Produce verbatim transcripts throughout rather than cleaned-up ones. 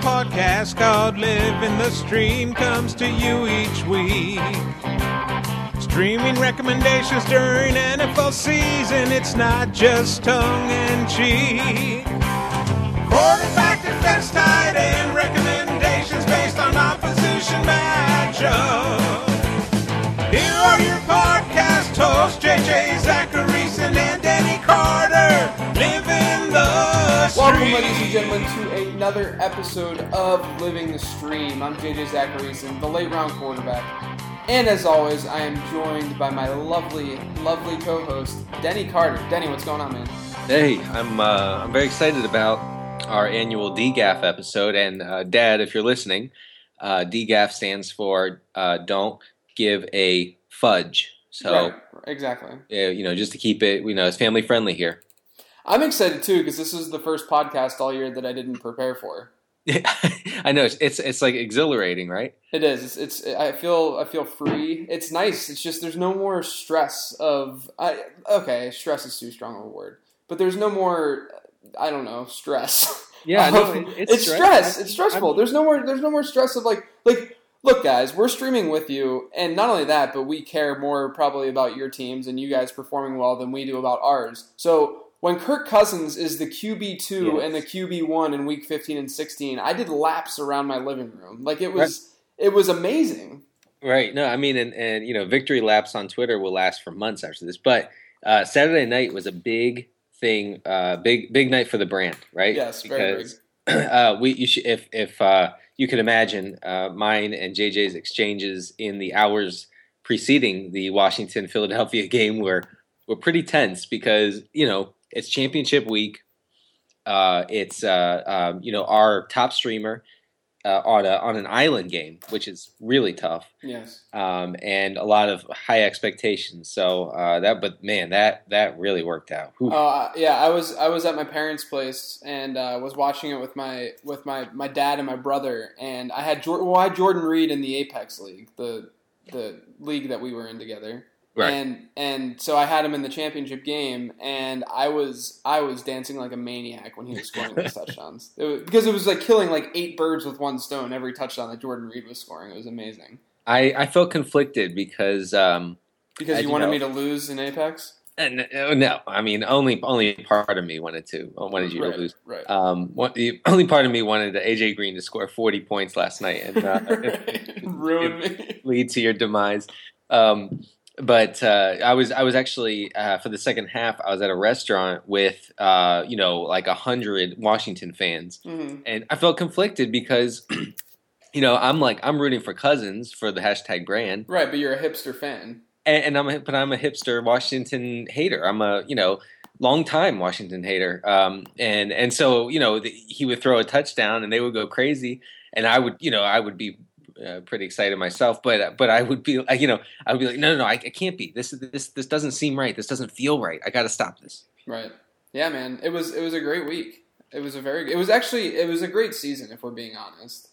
podcast called Living the Stream comes to you each week. Streaming recommendations during N F L season, it's not just tongue-in-cheek. Quarterback, defense, tight end recommendations based on opposition matchup. Here are your podcast hosts, J J Zacharyson and Danny Carter, living the stream. Welcome, ladies and gentlemen, to another episode of Living the Stream. I'm J J Zacharyson, the late round quarterback. And as always, I am joined by my lovely, lovely co-host, Denny Carter. Denny, what's going on, man? Hey, I'm uh, I'm very excited about our annual D G A F episode. And uh, Dad, if you're listening, uh, D G A F stands for uh, Don't Give a Fudge. So right, exactly. Uh, you know, just to keep it, you know, it's family friendly here. I'm excited too because this is the first podcast all year that I didn't prepare for. I know it's, it's it's like exhilarating, right? It is. It's, it's. I feel. I feel free. It's nice. It's just there's no more stress of. I okay, stress is too strong of a word, but there's no more. I don't know, stress. Yeah, um, no, it, it's, it's stress. stress. I'm, it's stressful. I'm, there's no more. There's no more stress of like like. Look, guys, we're streaming with you, and not only that, but we care more probably about your teams and you guys performing well than we do about ours. So. When Kirk Cousins is the Q B two yes. and the Q B one in week fifteen and sixteen, I did laps around my living room. Like it was right. It was amazing. Right. No, I mean and, and you know, victory laps on Twitter will last for months after this. But uh, Saturday night was a big thing, uh, big big night for the brand, right? Yes, because very big. uh, we you should, if if uh, you could imagine uh, mine and J J's exchanges in the hours preceding the Washington Philadelphia game were were pretty tense because, you know, it's championship week. Uh, it's uh, um, you know, our top streamer uh, on a, on an island game, which is really tough. Yes. Um, and a lot of high expectations. So uh, that, but man, that that really worked out. Oh uh, yeah, I was I was at my parents' place and uh, was watching it with my with my, my dad and my brother, and I had Jordan, well, I had Jordan Reed in the Apex League, the the league that we were in together. Right. And and so I had him in the championship game, and I was I was dancing like a maniac when he was scoring those touchdowns. It was, because it was like killing like eight birds with one stone every touchdown that Jordan Reed was scoring. It was amazing. I, I felt conflicted because um, because you wanted know, me to lose in Apex. And no, I mean only only part of me wanted to wanted you right, to lose. Right. Um, what, the only part of me wanted A J Green to score forty points last night and uh, ruin me, lead to your demise. Um, But uh, I was I was actually uh, for the second half I was at a restaurant with uh, you know like a hundred Washington fans, mm-hmm. and I felt conflicted because you know I'm like I'm rooting for Cousins for the hashtag brand, right? But you're a hipster fan, and, and I'm a, but I'm a hipster Washington hater. I'm a you know long time Washington hater, um, and and so you know the, he would throw a touchdown and they would go crazy, and I would you know I would be. Uh, pretty excited myself, but but I would be, you know, I would be like, no, no, no, I, I can't be. This this this doesn't seem right. This doesn't feel right. I got to stop this. Right? Yeah, man. It was it was a great week. It was a very. It was actually it was a great season if we're being honest.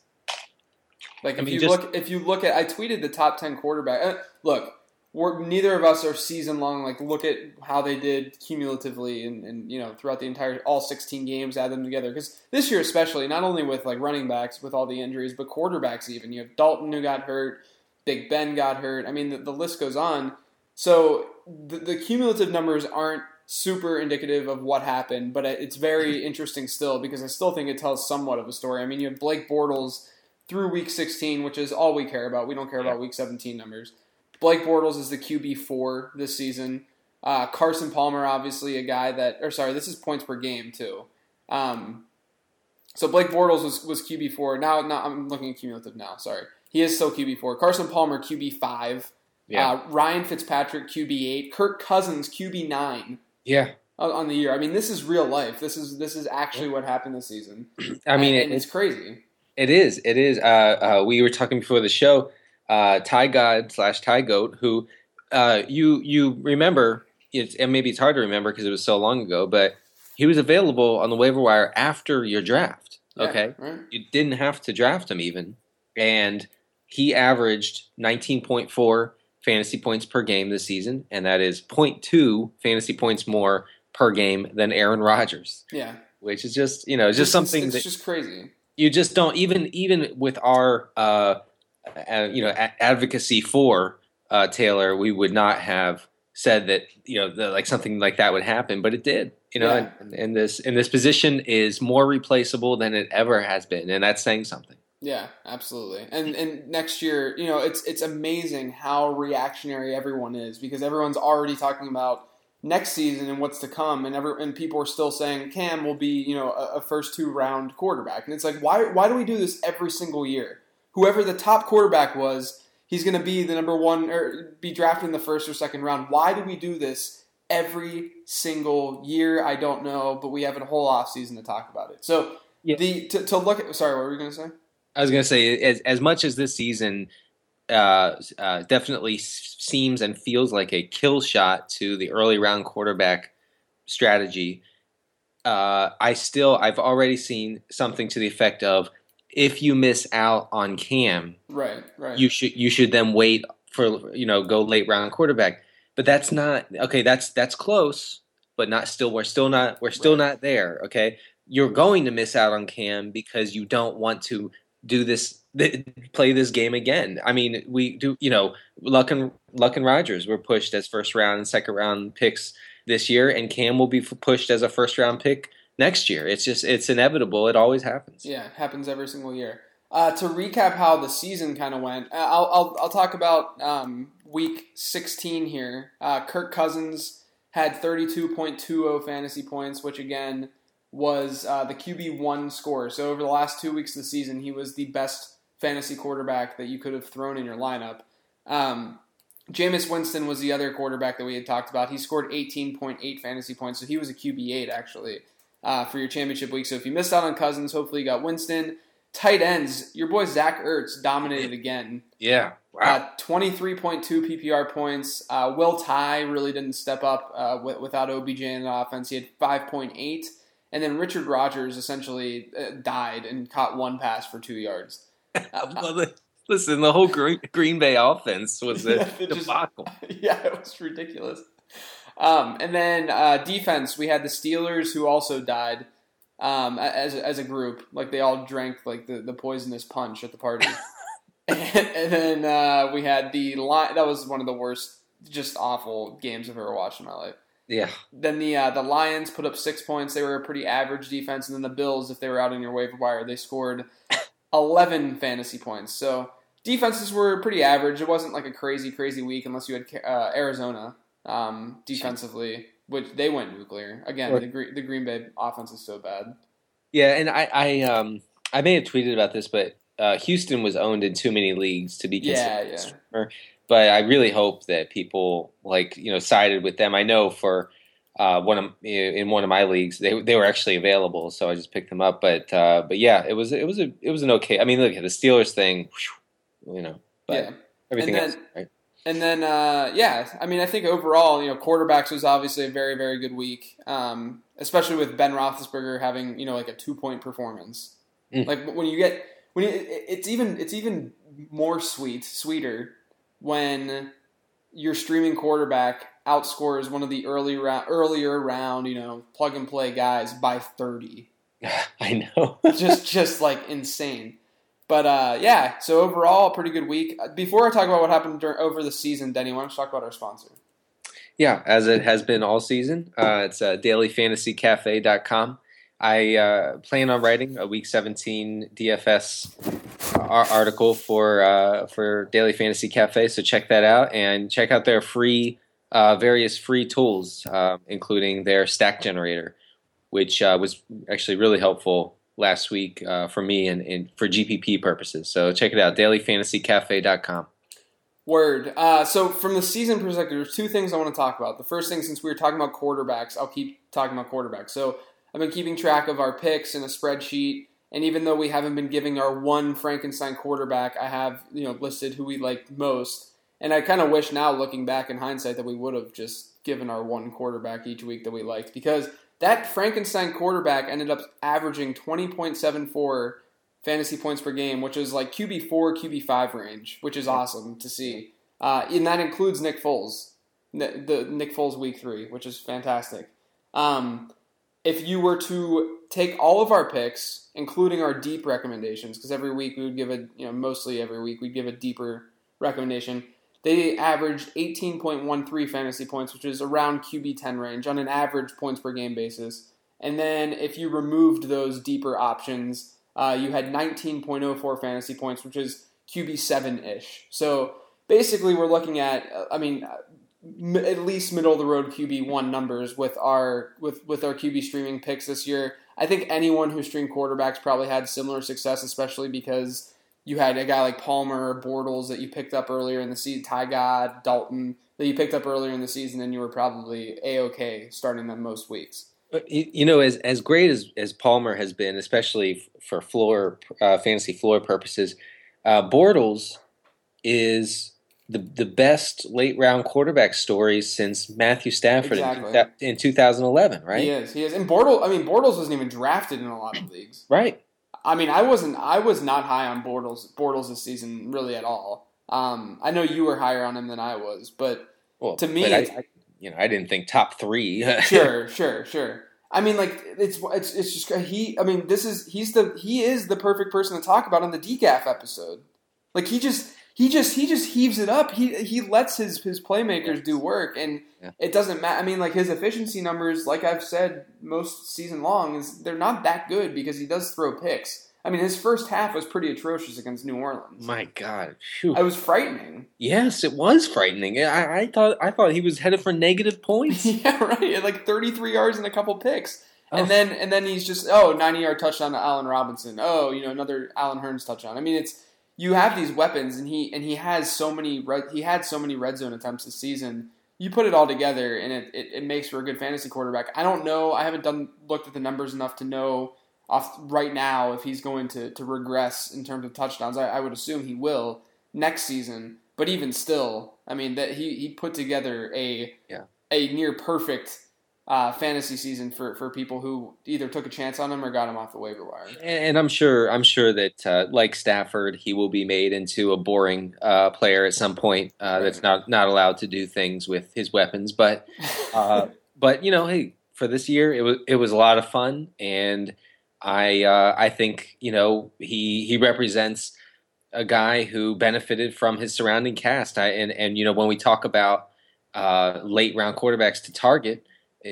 Like if I mean, you just, look if you look at I tweeted the top ten quarterback. Uh, look, we're neither of us are season long. Like look at how they did cumulatively and, and you know throughout the entire all sixteen games, add them together because this year especially not only with like running backs with all the injuries but quarterbacks even you have Dalton who got hurt, Big Ben got hurt. I mean the, the list goes on. So the, the cumulative numbers aren't super indicative of what happened, but it's very interesting still because I still think it tells somewhat of a story. I mean you have Blake Bortles through week sixteen, which is all we care about. We don't care about week seventeen numbers. Blake Bortles is the Q B four this season. Uh, Carson Palmer, obviously a guy that, or sorry, this is points per game too. Um, so Blake Bortles was, was Q B four. Now, now I'm looking at cumulative now. Sorry, he is still Q B four. Carson Palmer Q B five. Yeah. Uh, Ryan Fitzpatrick Q B eight. Kirk Cousins Q B nine. Yeah. On the year. I mean, this is real life. This is this is actually what happened this season. I mean, and, and it, it's crazy. It is. It is. Uh, uh, we were talking before the show. Uh, Ty God slash Ty Goat, who uh, you you remember, it's, and maybe it's hard to remember because it was so long ago, but he was available on the waiver wire after your draft. Okay, yeah, right. You didn't have to draft him even, and he averaged nineteen point four fantasy points per game this season, and that is zero point two fantasy points more per game than Aaron Rodgers. Yeah, which is just you know just it's, something it's, it's that, just crazy. You just don't even even with our uh, uh, you know a- advocacy for uh, Taylor, we would not have said that you know the, like something like that would happen, but it did. You know, Yeah. and, and this and this position is more replaceable than it ever has been, and that's saying something. Yeah, absolutely. And and next year, you know, it's it's amazing how reactionary everyone is because everyone's already talking about next season and what's to come, and every and people are still saying Cam will be, you know, a, a first two round quarterback. And it's like, why why do we do this every single year? Whoever the top quarterback was, he's going to be the number one or be drafted in the first or second round. Why do we do this every single year? I don't know, but we have a whole offseason to talk about it. So Yeah. the to, to look at sorry, what were you going to say? I was going to say, as, as much as this season uh, uh, definitely s- seems and feels like a kill shot to the early round quarterback strategy, uh, I still, I've already seen something to the effect of, if you miss out on Cam, right, right, you should you should then wait for you know go late round quarterback. But that's not okay. That's that's close, but not still. We're still not. We're still right. not there. Okay, you're going to miss out on Cam because you don't want to do this, play this game again. I mean, we do, you know, Luck and Luck and Rodgers were pushed as first round and second round picks this year, and Cam will be pushed as a first round pick next year. It's just, it's inevitable. It always happens. Yeah, it happens every single year. Uh, to recap how the season kind of went, I'll, I'll I'll talk about um, week sixteen here. Uh, Kirk Cousins had thirty-two point two oh fantasy points, which again was uh, the Q B one score. So over the last two weeks of the season, he was the best fantasy quarterback that you could have thrown in your lineup. Um, Jameis Winston was the other quarterback that we had talked about. He scored eighteen point eight fantasy points, so he was a Q B eight actually uh, for your championship week. So if you missed out on Cousins, hopefully you got Winston. Tight ends, your boy Zach Ertz dominated again. Yeah, wow. Uh, twenty-three point two P P R points. Uh, Will Tye really didn't step up uh, w- without O B J in the offense. He had five point eight. And then Richard Rodgers essentially uh, died and caught one pass for two yards. well, the, listen, the whole Green, Green Bay offense was a yeah, debacle. Just, yeah, it was ridiculous. Um, and then uh, defense, we had the Steelers who also died um, as as a group. Like they all drank like the, the poisonous punch at the party. and, and then uh, we had the Lions. That was one of the worst, just awful games I've ever watched in my life. Yeah. Then the uh, the Lions put up six points. They were a pretty average defense. And then the Bills, if they were out on your waiver wire, they scored eleven fantasy points. So defenses were pretty average. It wasn't like a crazy, crazy week unless you had uh, Arizona um, defensively, which they went nuclear. Again, or, the, Gre- the Green Bay offense is so bad. Yeah, and I I, um, I may have tweeted about this, but uh, Houston was owned in too many leagues to be considered. Yeah, yeah. But I really hope that people like you know sided with them. I know for uh, one of in one of my leagues they they were actually available, so I just picked them up. But uh, but yeah, it was it was a it was an okay. I mean, look at the Steelers thing, you know. But yeah. everything and then, else, right? And then uh, yeah, I mean, I think overall, you know, quarterbacks was obviously a very very good week, um, especially with Ben Roethlisberger having you know like a two point performance. Mm. Like when you get when you, it's even it's even more sweet sweeter. When your streaming quarterback outscores one of the early round, earlier round, you know, plug and play guys by thirty. I know, just just like insane. But uh, yeah, so overall, a pretty good week. Before I talk about what happened during, over the season, Denny, why don't you talk about our sponsor? Yeah, as it has been all season, uh, it's uh, daily fantasy cafe dot com. I uh, plan on writing a Week seventeen D F S article for uh, for Daily Fantasy Cafe, so check that out and check out their free uh, various free tools, uh, including their stack generator, which uh, was actually really helpful last week uh, for me and, and for G P P purposes. So check it out, daily fantasy cafe dot com. Word. Uh, so from the season perspective, there's two things I want to talk about. The first thing, since we were talking about quarterbacks, I'll keep talking about quarterbacks. So I've been keeping track of our picks in a spreadsheet, and even though we haven't been giving our one Frankenstein quarterback, I have you know listed who we like most. And I kind of wish now, looking back in hindsight, that we would have just given our one quarterback each week that we liked, because that Frankenstein quarterback ended up averaging twenty point seven four fantasy points per game, which is like Q B four, Q B five range, which is awesome to see. Uh, and that includes Nick Foles, the, the Nick Foles week three, which is fantastic. Um, if you were to take all of our picks, including our deep recommendations, because every week we would give a, you know, mostly every week we'd give a deeper recommendation. They averaged eighteen point one three fantasy points, which is around Q B ten range on an average points per game basis. And then if you removed those deeper options, uh, you had nineteen point oh four fantasy points, which is Q B seven-ish. So basically we're looking at, I mean, at least middle of the road Q B one numbers with our with, with our Q B streaming picks this year. I think anyone who streamed quarterbacks probably had similar success, especially because you had a guy like Palmer, Bortles that you picked up earlier in the season, Ty God, Dalton that you picked up earlier in the season, and you were probably A-okay starting them most weeks. You know, as as great as, as Palmer has been, especially for floor uh, fantasy floor purposes, uh, Bortles is the the best late round quarterback story since Matthew Stafford exactly. in, in two thousand eleven, right? He is. He is. And Bortles, I mean, Bortles wasn't even drafted in a lot of leagues. Right. I mean, I wasn't. I was not high on Bortles Bortles this season, really at all. Um, I know you were higher on him than I was, but well, to me, but I, I, you know, I didn't think top three. sure, sure, sure. I mean, like it's it's it's just he. I mean, this is he's the he is the perfect person to talk about on the D G A F episode. Like he just he just he just heaves it up. He he lets his his playmakers yes. do work, and yeah. it doesn't matter. I mean, like his efficiency numbers, like I've said most season long, is they're not that good because he does throw picks. I mean, his first half was pretty atrocious against New Orleans. My God, Phew. It was frightening. Yes, it was frightening. I, I thought I thought he was headed for negative points. Yeah, right. Like thirty-three yards and a couple picks, oh. and then and then he's just oh ninety-yard touchdown to Allen Robinson. Oh, you know another Allen Hurns touchdown. I mean, it's you have these weapons, and he and he has so many red, he had so many red zone attempts this season. You put it all together, and it, it, it makes for a good fantasy quarterback. I don't know. I haven't done looked at the numbers enough to know. Off right now, if he's going to, to regress in terms of touchdowns, I, I would assume he will next season. But even still, I mean that he, he put together a yeah. a near perfect uh, fantasy season for, for people who either took a chance on him or got him off the waiver wire. And I'm sure I'm sure that uh, like Stafford, he will be made into a boring uh, player at some point uh, right. that's not, not allowed to do things with his weapons. But uh, but you know, hey, for this year, it was it was a lot of fun and. I uh, I think you know he he represents a guy who benefited from his surrounding cast. I, and and you know when we talk about uh, late round quarterbacks to target,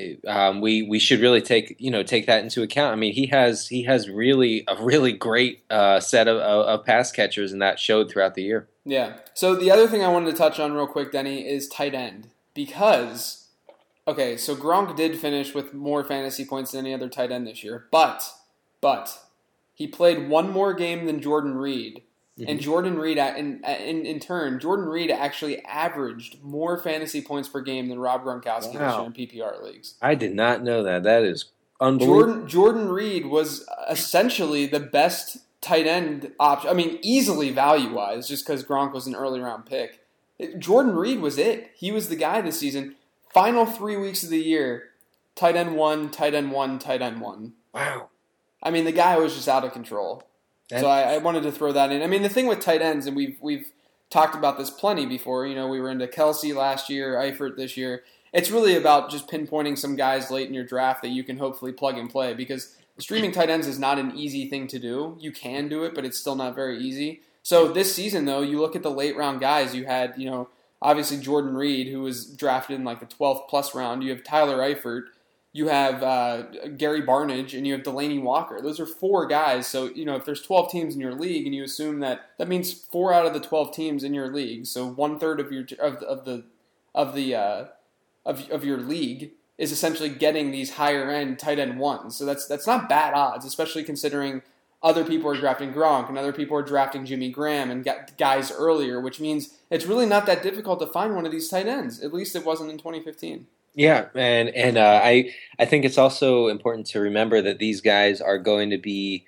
um, we we should really take you know take that into account. I mean he has he has really a really great uh, set of, of, of pass catchers, and that showed throughout the year. Yeah. So the other thing I wanted to touch on real quick, Denny, is tight end because okay, so Gronk did finish with more fantasy points than any other tight end this year, but. But he played one more game than Jordan Reed, mm-hmm. and Jordan Reed, in, in in turn, Jordan Reed actually averaged more fantasy points per game than Rob Gronkowski wow. this year in P P R leagues. I did not know that. That is unbelievable. Jordan Jordan Reed was essentially the best tight end option. I mean, easily value wise, just because Gronk was an early round pick. Jordan Reed was it. He was the guy this season. Final three weeks of the year, tight end one, tight end one, tight end one. Wow. I mean, the guy was just out of control. That, so I, I wanted to throw that in. I mean, the thing with tight ends, and we've we've talked about this plenty before. You know, we were into Kelsey last year, Eifert this year. It's really about just pinpointing some guys late in your draft that you can hopefully plug and play because streaming tight ends is not an easy thing to do. You can do it, but it's still not very easy. So this season, though, you look at the late round guys. You had, you know, obviously Jordan Reed, who was drafted in like the twelfth plus round. You have Tyler Eifert. You have uh, Gary Barnidge, and you have Delanie Walker. Those are four guys. So, you know, if there's twelve teams in your league, and you assume that that means four out of the twelve teams in your league, so one third of your of, of the of the uh, of of your league is essentially getting these higher end tight end ones. So that's that's not bad odds, especially considering other people are drafting Gronk and other people are drafting Jimmy Graham and get guys earlier, which means it's really not that difficult to find one of these tight ends. At least it wasn't in twenty fifteen. Yeah, and and uh, I I think it's also important to remember that these guys are going to be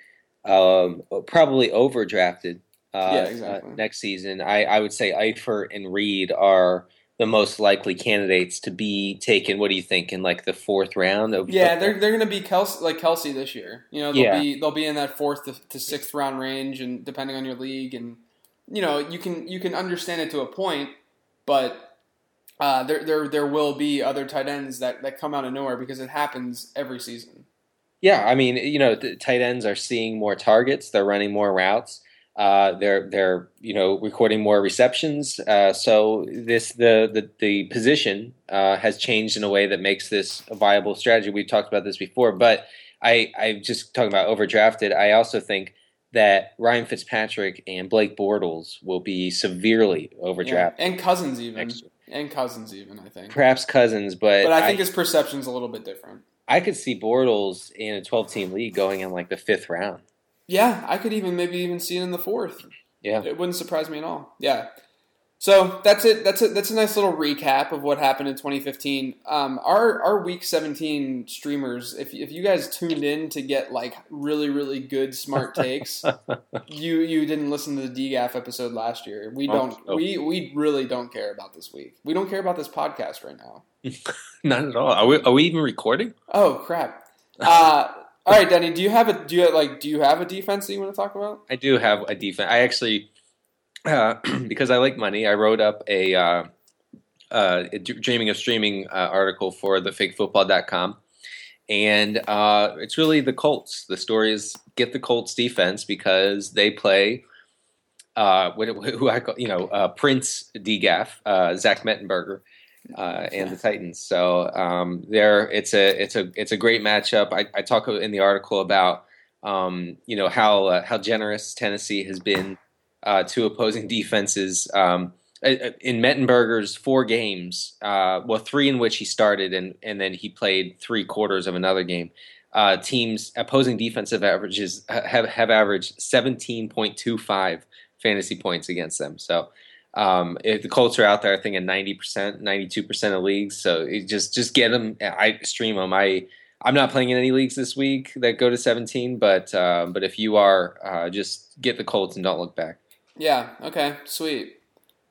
um, probably overdrafted uh, yeah, exactly. uh, next season. I, I would say Eifert and Reed are the most likely candidates to be taken. What do you think in like the fourth round? Of, yeah, of, they're they're going to be Kelsey, like Kelsey this year. You know, they'll yeah. be they'll be in that fourth to, to sixth round range, and depending on your league, and you know you can you can understand it to a point, but. Uh, there, there, there will be other tight ends that, that come out of nowhere because it happens every season. Yeah, I mean, you know, the tight ends are seeing more targets. They're running more routes. Uh, they're they're you know recording more receptions. Uh, so this the the the position uh, has changed in a way that makes this a viable strategy. We've talked about this before, but I I just talking about overdrafted. I also think that Ryan Fitzpatrick and Blake Bortles will be severely overdrafted, yeah. and Cousins even, and Cousins even. I think perhaps Cousins, but but I think I, his perception's a little bit different. I could see Bortles in a twelve-team league going in like the fifth round. Yeah, I could even maybe even see it in the fourth. Yeah, it wouldn't surprise me at all. Yeah, so that's it. That's it. That's a nice little recap of what happened in twenty fifteen. Um, our our Week seventeen streamers, if if you guys tuned in to get like really really good smart takes, you you didn't listen to the D G A F episode last year. We don't. Oh, oh. We we really don't care about this week. We don't care about this podcast right now. Not at all. Are we are we even recording? Oh crap. Uh, all right, Denny. Do you have a do you have, like do you have a defense that you want to talk about? I do have a defense. I actually, uh, because I like money, I wrote up a, uh, uh, a Dreaming of Streaming uh, article for the fake football dot com, and uh, it's really the Colts. The story is get the Colts defense because they play uh, who I call you know uh, Prince D G A F, uh, Zach Mettenberger. Uh, and the Titans. So um, there, it's a it's a it's a great matchup. I, I talk in the article about um, you know how uh, how generous Tennessee has been uh, to opposing defenses. Um, in Mettenberger's four games, uh, well, three in which he started, and and then he played three quarters of another game. Uh, teams opposing defensive averages have have averaged seventeen point two five fantasy points against them. So. Um, if the Colts are out there, I think at ninety percent, ninety-two percent of leagues. So it just, just get them. I stream them. I, I'm not playing in any leagues this week that go to seventeen, but, uh, but if you are, uh, just get the Colts and don't look back. Yeah. Okay. Sweet.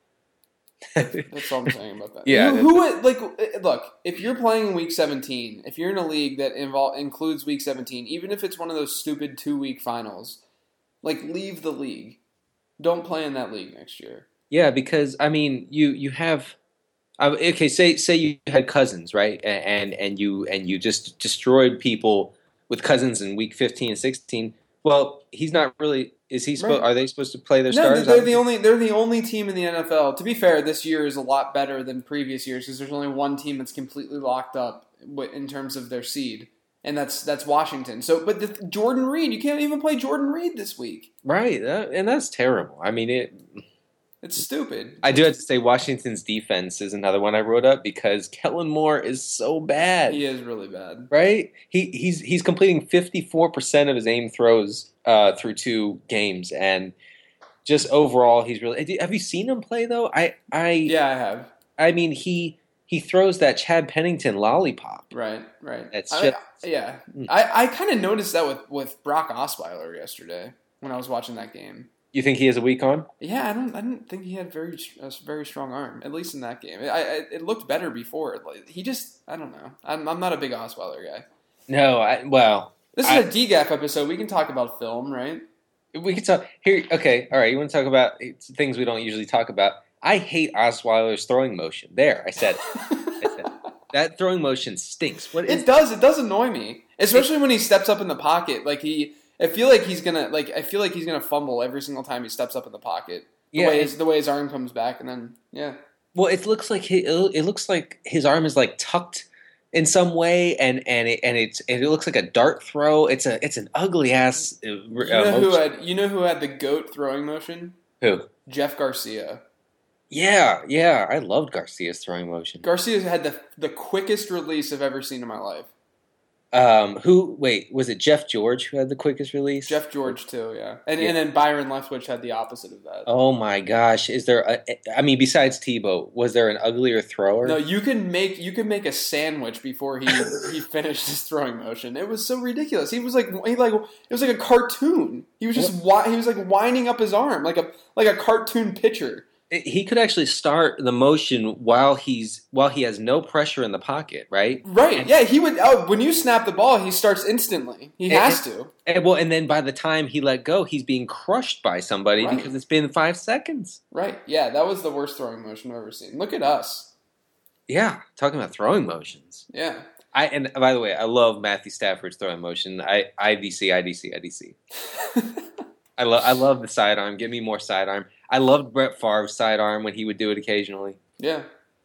That's all I'm saying about that. Yeah. Who, who like, look, if you're playing in week seventeen, if you're in a league that involve, includes week seventeen, even if it's one of those stupid two week finals, like leave the league. Don't play in that league next year. Yeah, because I mean, you you have uh, okay. Say say you had Cousins, right, and and you and you just destroyed people with Cousins in week fifteen and sixteen. Well, he's not really. Is he? Supposed, right. Are they supposed to play their no, starters? they're the only. They're the only team in the N F L. To be fair, this year is a lot better than previous years because there's only one team that's completely locked up in terms of their seed, and that's that's Washington. So, but the, Jordan Reed, you can't even play Jordan Reed this week. Right, that, and that's terrible. I mean it. It's stupid. I do have to say Washington's defense is another one I wrote up because Kellen Moore is so bad. He is really bad. Right? He he's he's completing fifty-four percent of his aim throws uh, through two games, and just overall he's really. Have you seen him play though? I I yeah I have. I mean he he throws that Chad Pennington lollipop. Right, right. That's I, just, yeah. I I kind of noticed that with with Brock Osweiler yesterday when I was watching that game. You think he has a weak arm? Yeah, I don't. I didn't think he had very a very strong arm. At least in that game, I, I it looked better before. Like, he just, I don't know. I'm I'm not a big Osweiler guy. No, I well. This is I, a D G A F episode. We can talk about film, right? We can talk here. Okay, all right. You want to talk about things we don't usually talk about? I hate Osweiler's throwing motion. There, I said it. I said it. That throwing motion stinks. What is it? Does it does annoy me, especially it, when he steps up in the pocket, like he. I feel like he's gonna like. I feel like he's gonna fumble every single time he steps up in the pocket. The yeah, way his, the way his arm comes back, and then yeah. Well, it looks like he, it looks like his arm is like tucked in some way, and and it and it's it looks like a dart throw. It's a it's an ugly ass. Uh, you know who had you know who had the goat throwing motion? Who? Jeff Garcia. Yeah, yeah, I loved Garcia's throwing motion. Garcia had the the quickest release I've ever seen in my life. Um, who? Wait, was it Jeff George who had the quickest release? Jeff George too, yeah, and yeah. and then Byron Leftwich had the opposite of that. Oh my gosh, is there? A, I mean, besides Tebow, was there an uglier thrower? No, you can make you can make a sandwich before he he finished his throwing motion. It was so ridiculous. He was like he like it was like a cartoon. He was just he was like winding up his arm like a like a cartoon pitcher. He could actually start the motion while he's while he has no pressure in the pocket, right? Right. And, yeah. He would. Oh, when you snap the ball, he starts instantly. He and, has to. And, well, and then by the time he let go, he's being crushed by somebody right. because it's been five seconds. Right. Yeah. That was the worst throwing motion I've ever seen. Look at us. Yeah. Talking about throwing motions. Yeah. I and by the way, I love Matthew Stafford's throwing motion. I I D C, I D C, I D C. I love I love the sidearm. Give me more sidearm. I loved Brett Favre's sidearm when he would do it occasionally. Yeah,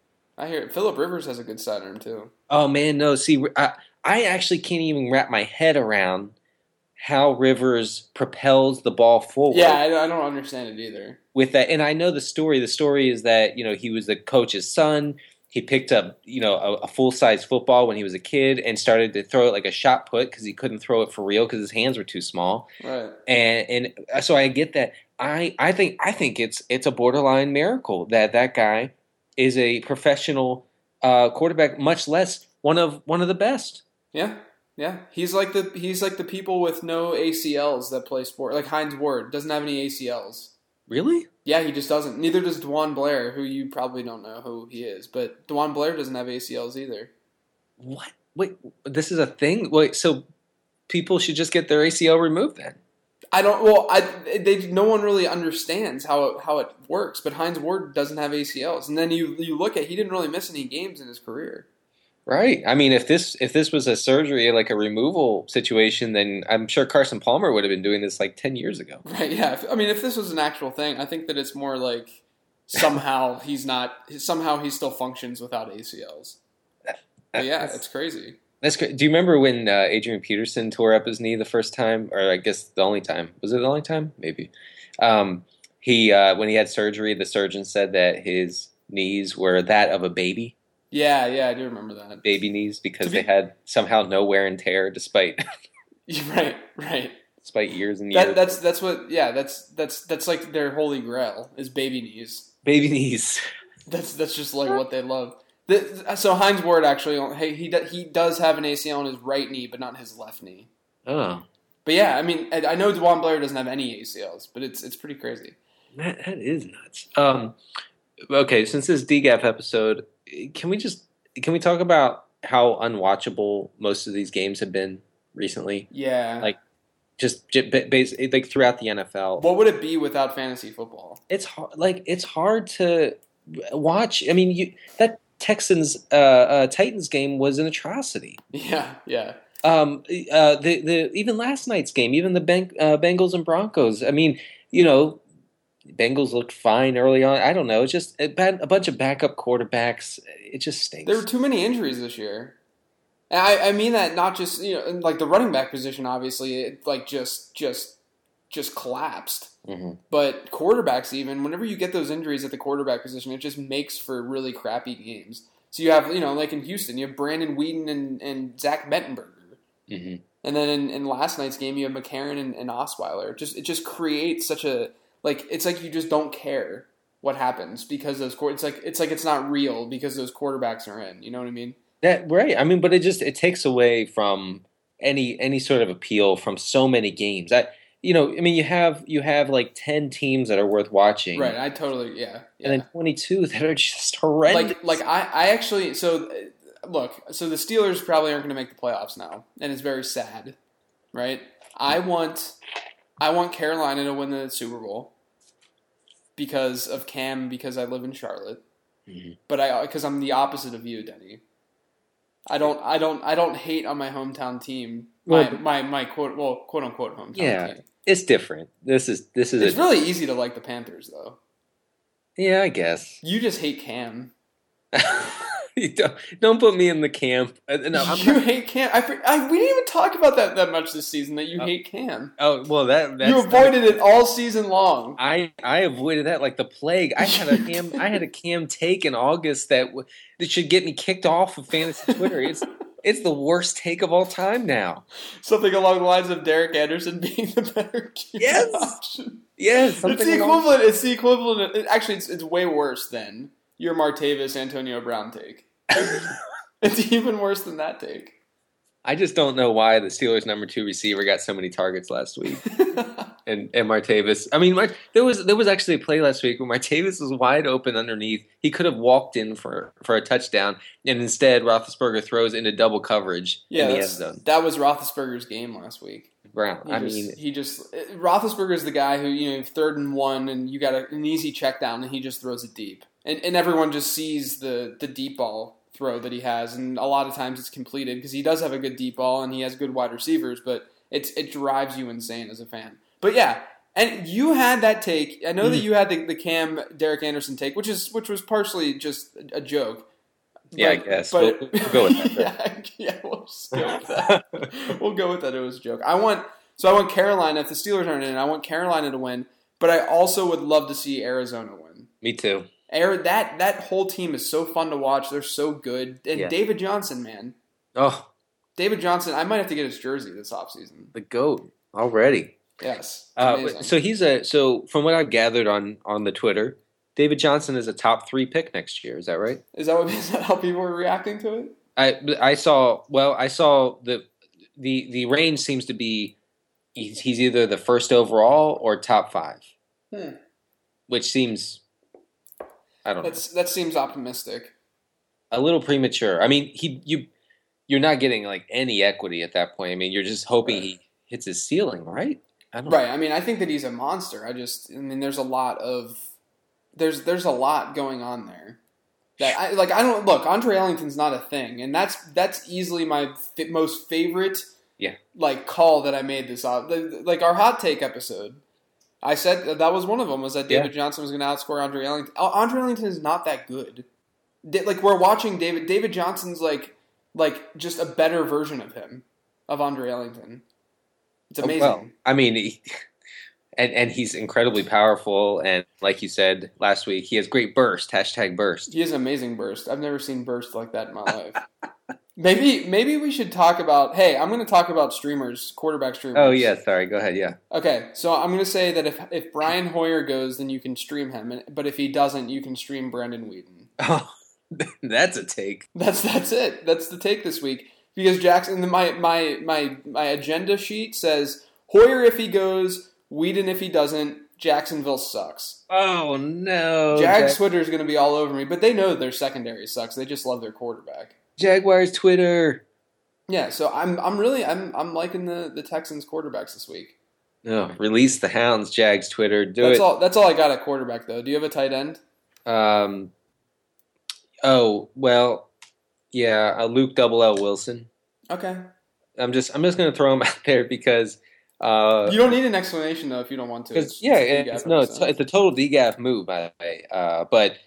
I hear it. Phillip Rivers has a good sidearm too. Oh man, no. See, I I actually can't even wrap my head around how Rivers propels the ball forward. Yeah, I, I don't understand it either. With that, and I know the story. The story is that, you know, he was the coach's son. He picked up, you know, a, a full-size football when he was a kid and started to throw it like a shot put because he couldn't throw it for real because his hands were too small. Right. And and so I get that. I I think I think it's it's a borderline miracle that that guy is a professional uh, quarterback, much less one of one of the best. Yeah. Yeah, he's like the he's like the people with no A C Ls that play sport. Like Hines Ward doesn't have any A C Ls. Really? Yeah, he just doesn't. Neither does Dwan Blair, who you probably don't know who he is. But Dwan Blair doesn't have A C Ls either. What? Wait, this is a thing? Wait, so people should just get their A C L removed then? I don't. Well, I they no one really understands how it, how it works. But Hines Ward doesn't have A C Ls, and then you you look at he didn't really miss any games in his career. Right. I mean, if this if this was a surgery, like a removal situation, then I'm sure Carson Palmer would have been doing this like ten years ago. Right, yeah. I mean, if this was an actual thing, I think that it's more like somehow he's not, somehow he still functions without A C Ls. But yeah, it's crazy. That's great. Do you remember when uh, Adrian Peterson tore up his knee the first time, or I guess the only time? Was it the only time? Maybe. Um, he uh, when he had surgery, the surgeon said that his knees were that of a baby. Yeah, yeah, I do remember that. Baby knees because be, they had somehow no wear and tear despite right, right. Despite years and years. That, that's that's what yeah, that's that's that's like their holy grail is baby knees. Baby knees. That's that's just like what they love. The, so Hines Ward actually hey he he does have an A C L on his right knee but not his left knee. Oh. But yeah, I mean I know Dwan Blair doesn't have any A C Ls, but it's it's pretty crazy. That, that is nuts. Um okay, since this D G A F episode, Can we just can we talk about how unwatchable most of these games have been recently? Yeah, like just basically like throughout the N F L. What would it be without fantasy football? It's hard, like it's hard to watch. I mean, you, that Texans uh, uh, Titans game was an atrocity. Yeah, yeah. Um, uh, the the even last night's game, even the Beng- uh, Bengals and Broncos. I mean, you know. Bengals looked fine early on. I don't know. It's just a, bad, a bunch of backup quarterbacks. It just stinks. There were too many injuries this year. And I, I mean that not just, you know, like the running back position, obviously, it like just just just collapsed. Mm-hmm. But quarterbacks even, whenever you get those injuries at the quarterback position, it just makes for really crappy games. So you have, you know, like in Houston, you have Brandon Weeden and, and Zach Mettenberger. Mm-hmm. And then in, in last night's game, you have McCarron and, and Osweiler. It just, it just creates such a... Like it's like you just don't care what happens because those it's like it's like it's not real because those quarterbacks are in. You know what I mean? That right. I mean, but it just it takes away from any any sort of appeal from so many games. I you know I mean you have you have like ten teams that are worth watching. Right. I totally yeah. yeah. And then twenty-two that are just horrendous. Like like I I actually so look so the Steelers probably aren't going to make the playoffs now, and it's very sad. Right. I want I want Carolina to win the Super Bowl. Because of Cam, because I live in Charlotte, mm-hmm. but I because I'm the opposite of you, Denny. I don't, I don't, I don't hate on my hometown team. My well, my, my quote, well, quote unquote hometown yeah, team. It's different. This is this is. It's a, really easy to like the Panthers, though. Yeah, I guess you just hate Cam. don't, don't put me in the camp. No, I'm you not, hate Cam. I, I we didn't even talk about that that much this season. That you uh, hate Cam. Oh well, that that's you avoided it all season long. I, I avoided that like the plague. I had a Cam. I had a Cam take in August that w- that should get me kicked off of fantasy Twitter. It's it's the worst take of all time now. Something along the lines of Derek Anderson being the better Q B yes. option. Yes, it's the equivalent. It's the equivalent. It, actually, it's, it's way worse than your Martavis Antonio Brown take. It's even worse than that take. I just don't know why the Steelers' number two receiver got so many targets last week. and and Martavis. I mean, Mar- there was there was actually a play last week where Martavis was wide open underneath. He could have walked in for, for a touchdown, and instead Roethlisberger throws into double coverage yeah, in the end zone. That was Roethlisberger's game last week. Brown. He I just, mean, he just Roethlisberger's the guy who, you know, third and one, and you got a, an easy check down, and he just throws it deep, and and everyone just sees the the deep ball throw that he has, and a lot of times it's completed because he does have a good deep ball and he has good wide receivers, but it's it drives you insane as a fan. But yeah, and you had that take. I know mm. that you had the, the Cam Derek Anderson take, which is which was partially just a joke. Yeah, but, I guess. But we'll, we'll go with that. yeah, yeah, we'll just go with that. we'll go with that. It was a joke. I want so I want Carolina. If the Steelers aren't in, I want Carolina to win. But I also would love to see Arizona win. Me too. Air that that whole team is so fun to watch. They're so good. And yeah. David Johnson, man. Oh, David Johnson. I might have to get his jersey this offseason. The GOAT already. Yes. Uh, so he's a so from what I've gathered on on the Twitter, David Johnson is a top three pick next year. Is that right? Is that what is that how people were reacting to it? I I saw well I saw the the the range seems to be he's, he's either the first overall or top five, hmm. which seems I don't That's, know. That seems optimistic. A little premature. I mean, he you you're not getting like any equity at that point. I mean, you're just hoping right. he hits his ceiling, right? I don't right. Know. I mean, I think that he's a monster. I just, I mean, there's a lot of, there's there's a lot going on there. That I like. I don't look. Andre Ellington's not a thing, and that's that's easily my f- most favorite. Yeah. Like call that I made this off. Like our hot take episode. I said that was one of them. Was that David yeah. Johnson was going to outscore Andre Ellington? Andre Ellington is not that good. Like we're watching David. David Johnson's like like just a better version of him, of Andre Ellington. It's amazing. Oh, well, I mean, he, and and he's incredibly powerful, and like you said last week, he has great burst. Hashtag burst. He has an amazing burst. I've never seen burst like that in my life. Maybe maybe we should talk about. Hey, I'm going to talk about streamers, quarterback streamers. Oh yeah, sorry. Go ahead. Yeah. Okay, so I'm going to say that if if Brian Hoyer goes, then you can stream him, but if he doesn't, you can stream Brandon Whedon. Oh, that's a take. That's that's it. That's the take this week. Because Jackson, my, my my my agenda sheet says Hoyer if he goes, Whedon if he doesn't, Jacksonville sucks. Oh no! Jag Twitter is going to be all over me, but they know their secondary sucks. They just love their quarterback. Jaguars Twitter. Yeah, so I'm I'm really I'm I'm liking the, the Texans quarterbacks this week. No, oh, release the hounds, Jags Twitter. Do that's it. all. That's all I got at quarterback though. Do you have a tight end? Um. Oh well. Yeah, uh, Luke Double L Wilson. Okay. I'm just I'm just gonna throw him out there because uh, you don't need an explanation though if you don't want to. It's, yeah, it's, it's no, it's, it's a total D G A F move by the way. Uh, but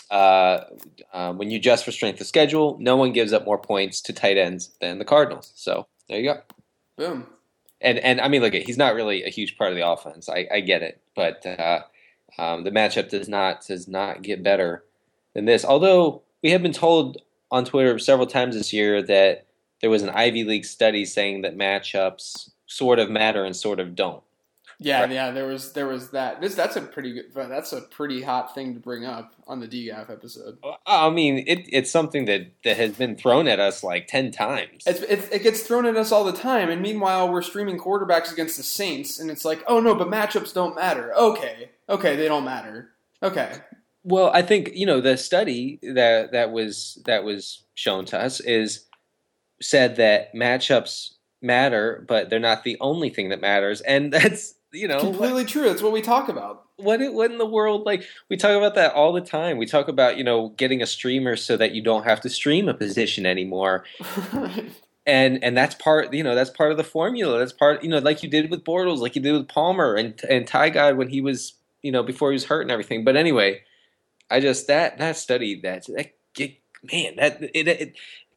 uh, uh, when you adjust for strength of schedule, no one gives up more points to tight ends than the Cardinals. So there you go. Boom. And and I mean, look, he's not really a huge part of the offense. I, I get it, but uh, um, the matchup does not does not get better than this. Although we have been told on Twitter several times this year that there was an Ivy League study saying that matchups sort of matter and sort of don't. Yeah, right? yeah, there was there was that. This that's a pretty good. That's a pretty hot thing to bring up on the D G A F episode. I mean, it, it's something that, that has been thrown at us like ten times. It's, it's, it gets thrown at us all the time, and meanwhile we're streaming quarterbacks against the Saints, and it's like, oh no, but matchups don't matter. Okay, okay, they don't matter. Okay. Well, I think you know the study that that was that was shown to us is said that matchups matter, but they're not the only thing that matters, and that's you know completely what, true. That's what we talk about. What what in the world? Like we talk about that all the time. We talk about you know getting a streamer so that you don't have to stream a position anymore, right. and and that's part you know that's part of the formula. That's part you know like you did with Bortles, like you did with Palmer and and Ty God when he was you know before he was hurt and everything. But anyway. I just that that study that, that man that it it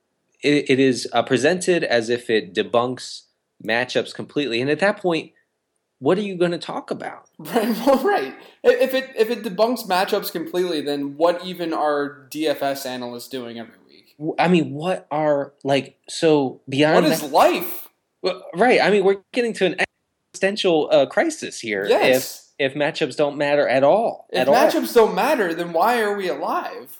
it, it is uh, presented as if it debunks matchups completely, and at that point, what are you going to talk about? Right, well, right. If it if it debunks matchups completely, then what even are D F S analysts doing every week? I mean, what are like so beyond? What is that, life? Well, right. I mean, we're getting to an existential uh, crisis here. Yes. If, If matchups don't matter at all, if at matchups all. don't matter, then why are we alive?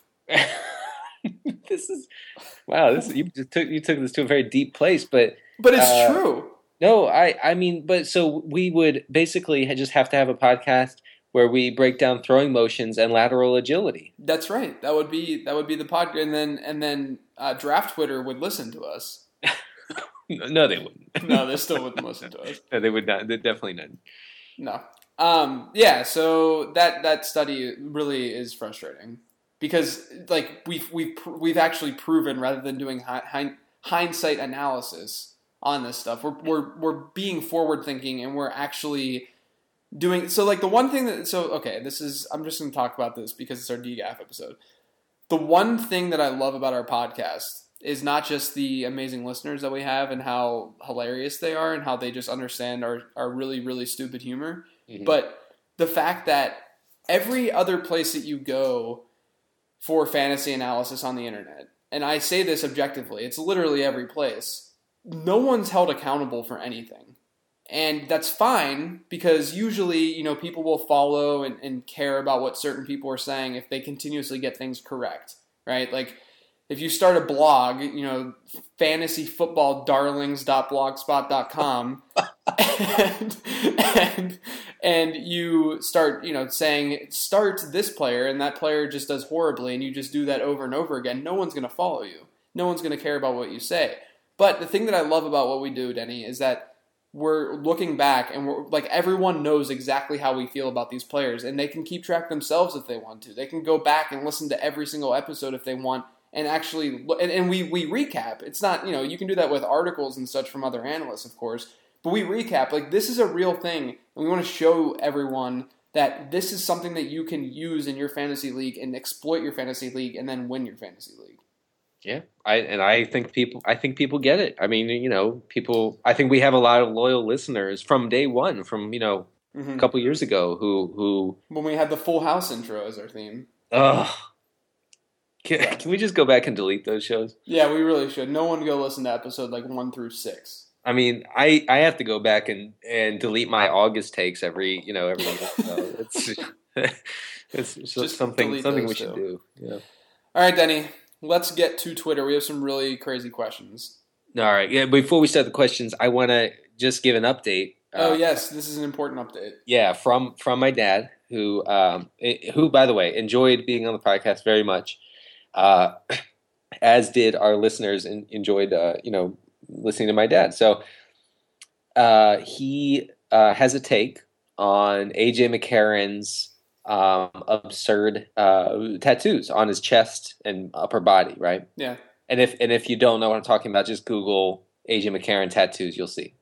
This is wow. This you just took you took this to a very deep place, but but it's uh, true. No, I I mean, but so we would basically just have to have a podcast where we break down throwing motions and lateral agility. That's right. That would be that would be the podcast, and then and then uh, Draft Twitter would listen to us. No, they wouldn't. No, they still wouldn't listen to us. No, they would not. They definitely not. No. Um, yeah, so that, that study really is frustrating because like we've we've we've actually proven rather than doing hi- hindsight analysis on this stuff, we're we're we're being forward thinking and we're actually doing so. Like the one thing that so okay, this is I'm just going to talk about this because it's our D G A F episode. The one thing that I love about our podcast is not just the amazing listeners that we have and how hilarious they are and how they just understand our, our really, really stupid humor, mm-hmm. but the fact that every other place that you go for fantasy analysis on the internet, and I say this objectively, it's literally every place, no one's held accountable for anything. And that's fine because usually, you know, people will follow and, and care about what certain people are saying if they continuously get things correct, right? Like, if you start a blog, you know, fantasy football darlings dot blogspot dot com and, and and you start, you know, saying start this player and that player just does horribly and you just do that over and over again, no one's going to follow you. No one's going to care about what you say. But the thing that I love about what we do, Denny, is that we're looking back and we're like everyone knows exactly how we feel about these players and they can keep track themselves if they want to. They can go back and listen to every single episode if they want. And actually, and, and we, we recap. It's not, you know, you can do that with articles and such from other analysts, of course. But we recap. Like, this is a real thing. And we want to show everyone that this is something that you can use in your fantasy league and exploit your fantasy league and then win your fantasy league. Yeah, I and I think people I think people get it. I mean, you know, people I think we have a lot of loyal listeners from day one, from, you know, mm-hmm. a couple years ago who who when we had the Full House intro as our theme. Ugh. Can, can we just go back and delete those shows? Yeah, we really should. No one go listen to episode like one through six. I mean, I, I have to go back and, and delete my August takes every you know every month. So it's it's just, just something something we should too. do. Yeah. All right, Denny. Let's get to Twitter. We have some really crazy questions. All right. Yeah. Before we start the questions, I want to just give an update. Oh uh, yes, this is an important update. Yeah, from from my dad, who um who by the way enjoyed being on the podcast very much. Uh, as did our listeners and enjoyed, uh, you know, listening to my dad. So uh, he uh, has a take on A J McCarron's um, absurd uh, tattoos on his chest and upper body, right? Yeah. And if and if you don't know what I'm talking about, just Google A J McCarron tattoos, you'll see.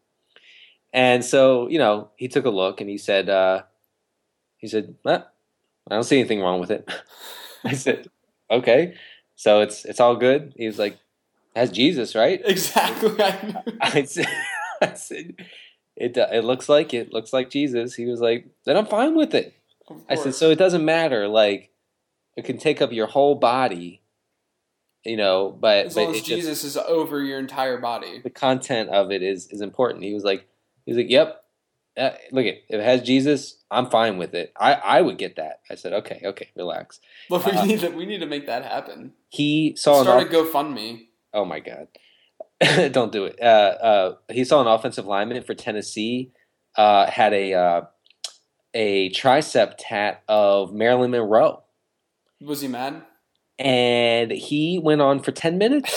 And so, you know, he took a look and he said, uh, he said, eh, I don't see anything wrong with it. I said, okay, so it's it's all good. He was like, "That's Jesus, right?" Exactly. I said, I said it, it looks like it looks like Jesus. He was like, "Then I'm fine with it." I said, "So it doesn't matter. Like, it can take up your whole body, you know, but as but long as Jesus just, is over your entire body, the content of it is is important." He was like, "He's like, yep." Uh, look, it if it has Jesus, I'm fine with it. I, I would get that. I said, okay, okay, relax. But we uh, need to we need to make that happen. He saw start an a GoFundMe. Oh my God, don't do it. Uh, uh, he saw an offensive lineman for Tennessee uh, had a uh, a tricep tat of Marilyn Monroe. Was he mad? And he went on for ten minutes.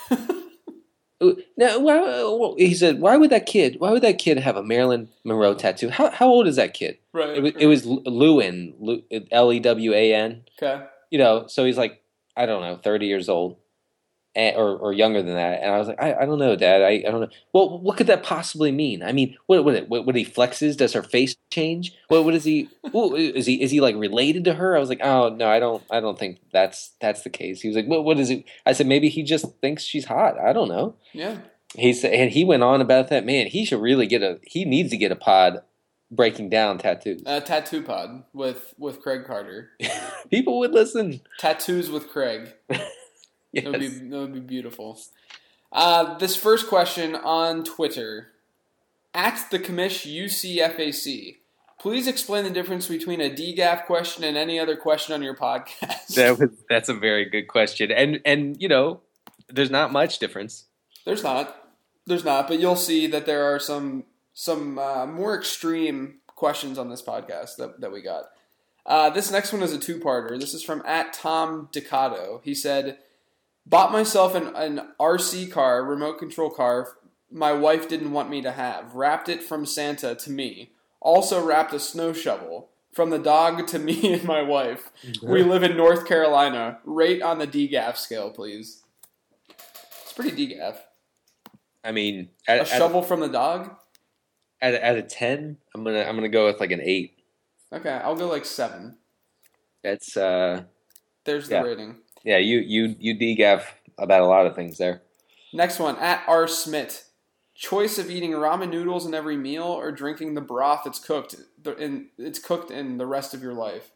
Now, why, he said, "Why would that kid? Why would that kid have a Marilyn Monroe tattoo? How how old is that kid?" Right. It was, it was Lewin, L E W A N. Okay. You know, so he's like, I don't know, thirty years old, and, or or younger than that. And I was like, I, I don't know, Dad. I, I don't know. Well, what could that possibly mean? I mean, what what what, what he flexes? Does her face change? What what is he? Ooh, is he is he like related to her? I was like, oh no, I don't I don't think that's that's the case. He was like, what what is it? I said, maybe he just thinks she's hot. I don't know. Yeah. He said, and he went on about that. Man, he should really get a. He needs to get a pod breaking down tattoos. A tattoo pod with with Craig Carter. People would listen. Tattoos with Craig. Yes. That would be that would be beautiful. Uh, this first question on Twitter, at the commish U C F A C. Please explain the difference between a D G A F question and any other question on your podcast. That was that's a very good question, and and you know, there's not much difference. There's not. There's not, but you'll see that there are some some uh, more extreme questions on this podcast that, that we got. Uh, this next one is a two-parter. This is from at Tom Ducato. He said, bought myself an, an R C car, remote control car, my wife didn't want me to have. Wrapped it from Santa to me. Also wrapped a snow shovel. From the dog to me and my wife. We live in North Carolina. Rate on the D G A F scale, please. It's pretty D G A F. I mean, at, a shovel at, from the dog. At at a ten, I'm gonna I'm gonna go with like an eight. Okay, I'll go like seven. That's uh. There's yeah. the rating. Yeah, you you you D G A F about a lot of things there. Next one at R Smith. Choice of eating ramen noodles in every meal or drinking the broth that's cooked in it's cooked in the rest of your life.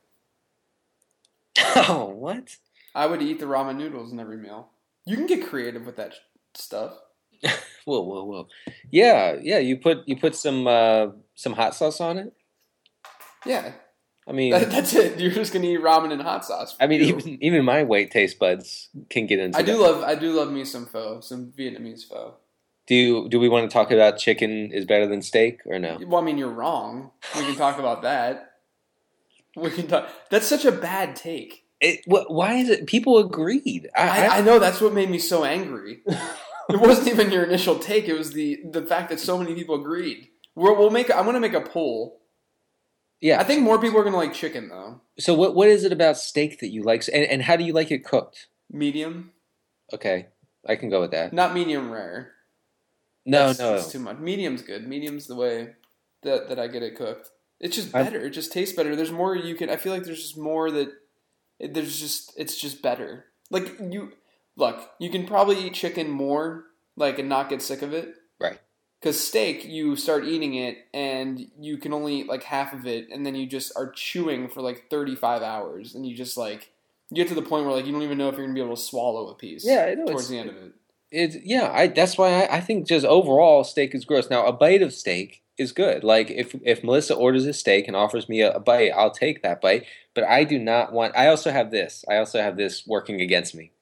Oh, what? I would eat the ramen noodles in every meal. You can get creative with that stuff. whoa, whoa, whoa! Yeah, yeah. You put you put some uh, some hot sauce on it. Yeah, I mean that, that's it. You're just gonna eat ramen and hot sauce. I mean, you. even even my white taste buds can get into. I do that. love I do love me some pho, some Vietnamese pho. Do you, do we want to talk about chicken is better than steak or no? Well, I mean, you're wrong. We can talk about that. We can talk. That's such a bad take. It, wh- why is it? People agreed. I, I, I, I know that's what made me so angry. It wasn't even your initial take. It was the, the fact that so many people agreed. We're, we'll make. I'm going to make a poll. Yeah, I think more people are going to like chicken though. So what what is it about steak that you like, and, and how do you like it cooked? Medium. Okay, I can go with that. Not medium rare. No, that's, no, that's too much. Medium's good. Medium's the way that, that I get it cooked. It's just better. I'm, it just tastes better. There's more you can. I feel like there's just more that. It, there's just. It's just better. Like you, look. You can probably eat chicken more, like, and not get sick of it. Right. Because steak, you start eating it, and you can only eat like half of it, and then you just are chewing for like thirty-five hours, and you just like you get to the point where like you don't even know if you're gonna be able to swallow a piece. Yeah, I know towards the end of it. It's yeah, I that's why I, I think just overall steak is gross. Now a bite of steak is good. Like if if Melissa orders a steak and offers me a, a bite, I'll take that bite. But I do not want. I also have this. I also have this working against me.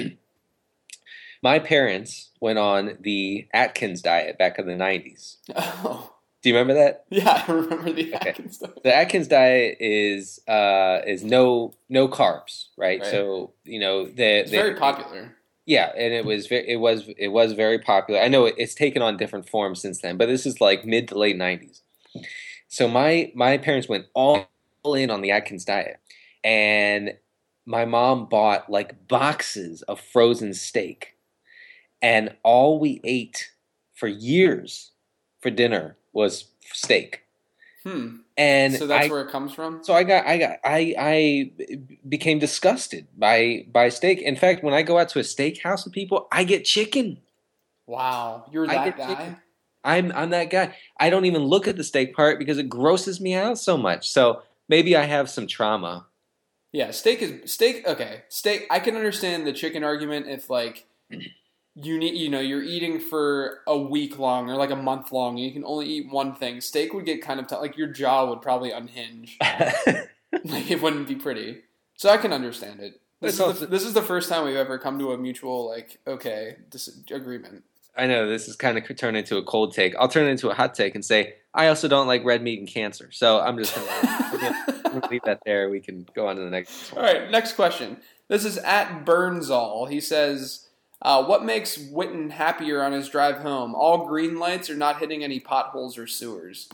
My parents went on the Atkins diet back in the nineties. Oh. Do you remember that? Yeah, I remember the okay. Atkins diet. The Atkins diet is uh, is no no carbs, right? right. So you know the it's very popular. Yeah, and it was ve- it was it was very popular. I know it, it's taken on different forms since then, but this is like mid to late nineties. So my my parents went all in on the Atkins diet, and my mom bought like boxes of frozen steak, and all we ate for years for dinner was steak. Hmm. And so that's I, where it comes from. So I got, I got, I, I became disgusted by by steak. In fact, when I go out to a steakhouse with people, I get chicken. Wow, you're that guy. Chicken. I'm I'm that guy. I don't even look at the steak part because it grosses me out so much. So maybe I have some trauma. Yeah, steak is steak. Okay, steak. I can understand the chicken argument if like. You need, you know, you're eating for a week long or like a month long. And you can only eat one thing. Steak would get kind of t- like your jaw would probably unhinge. Like it wouldn't be pretty. So I can understand it. This is, also, the, this is the first time we've ever come to a mutual like okay disagreement. I know this is kind of turned into a cold take. I'll turn it into a hot take and say I also don't like red meat and cancer. So I'm just gonna leave that there. We can go on to the next one. All right, next question. This is at Burnsall. He says. Uh, what makes Witten happier on his drive home? All green lights or not hitting any potholes or sewers?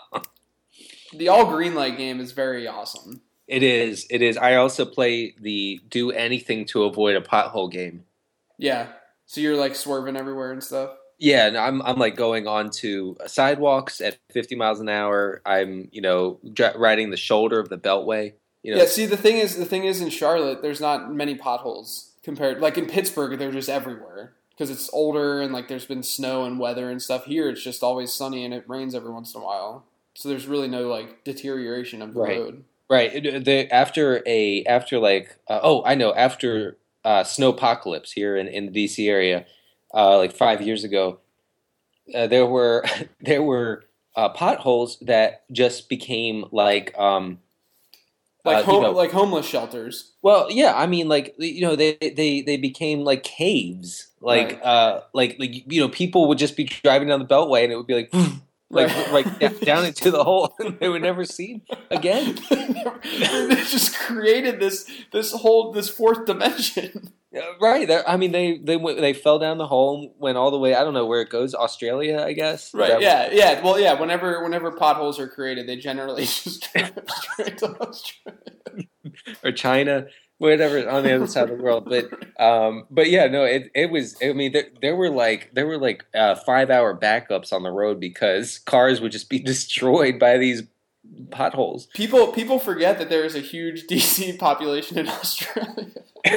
The all green light game is very awesome. It is. It is. I also play the do anything to avoid a pothole game. Yeah. So you're like swerving everywhere and stuff? Yeah, and I'm I'm like going onto sidewalks at fifty miles an hour. I'm, you know, riding the shoulder of the beltway. You know. Yeah, see the thing is the thing is in Charlotte there's not many potholes. Compared, like in Pittsburgh, they're just everywhere because it's older and like there's been snow and weather and stuff. Here, it's just always sunny and it rains every once in a while, so there's really no like deterioration of the right. road. Right. The, after a after like uh, oh I know after uh, snowpocalypse here in, in the D C area, uh, like five years ago, uh, there were there were uh, potholes that just became like. Um, Like, uh, home, you know, like homeless shelters. Well, yeah, I mean, like you know, they they, they became like caves, like right. uh, like like you know, people would just be driving down the Beltway, and it would be like, like right. like down into the hole, and they were never seen again. They just created this this whole this fourth dimension. Right. I mean, they they went, they fell down the hole, went all the way. I don't know where it goes. Australia, I guess. Right. Yeah. What? Yeah. Well, yeah. Whenever whenever potholes are created, they generally just drive straight to Australia or China, whatever, on the other side of the world. But um, but yeah, no, it it was. I mean, there, there were like there were like uh, five hour backups on the road because cars would just be destroyed by these potholes. People people forget that there is a huge D C population in Australia.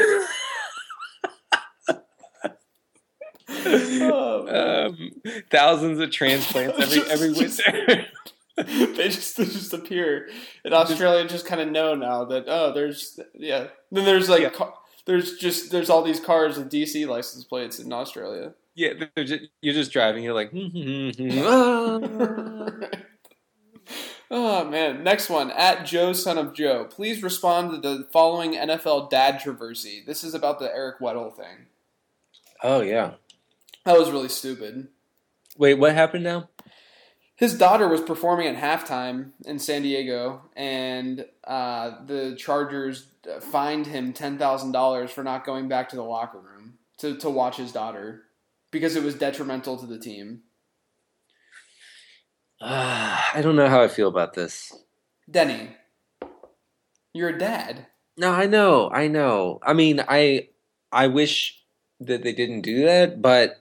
Oh, um, thousands of transplants every just, every winter. They just they just appear in Australia. Just kind of know now that oh, there's yeah. Then there's like yeah. car, there's just there's all these cars with D C license plates in Australia. Yeah, just, you're just driving. You're like, ah. Oh man. Next one at Joe Son of Joe. Please respond to the following N F L dad controversy. This is about the Eric Weddle thing. Oh yeah. That was really stupid. Wait, what happened now? His daughter was performing at halftime in San Diego, and uh, the Chargers fined him ten thousand dollars for not going back to the locker room to, to watch his daughter because it was detrimental to the team. Uh, I don't know how I feel about this. Denny, you're a dad. No, I know, I know. I mean, I I wish that they didn't do that, but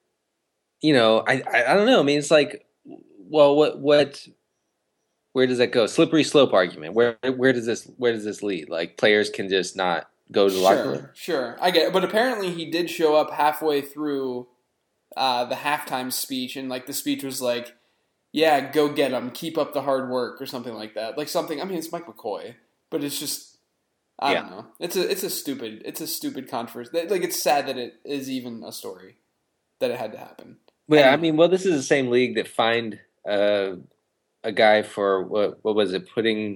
you know, I, I I don't know. I mean, it's like, well, what what, where does that go? Slippery slope argument. Where where does this where does this lead? Like players can just not go to the sure, locker room. Sure, I get it. But apparently, he did show up halfway through uh, the halftime speech, and like the speech was like, "Yeah, go get them. Keep up the hard work," or something like that. Like something. I mean, it's Mike McCoy, but it's just. I yeah. don't know. It's a it's a stupid it's a stupid controversy. Like it's sad that it is even a story that it had to happen. Well, yeah, I mean, well, this is the same league that fined uh, a guy for what? What was it? Putting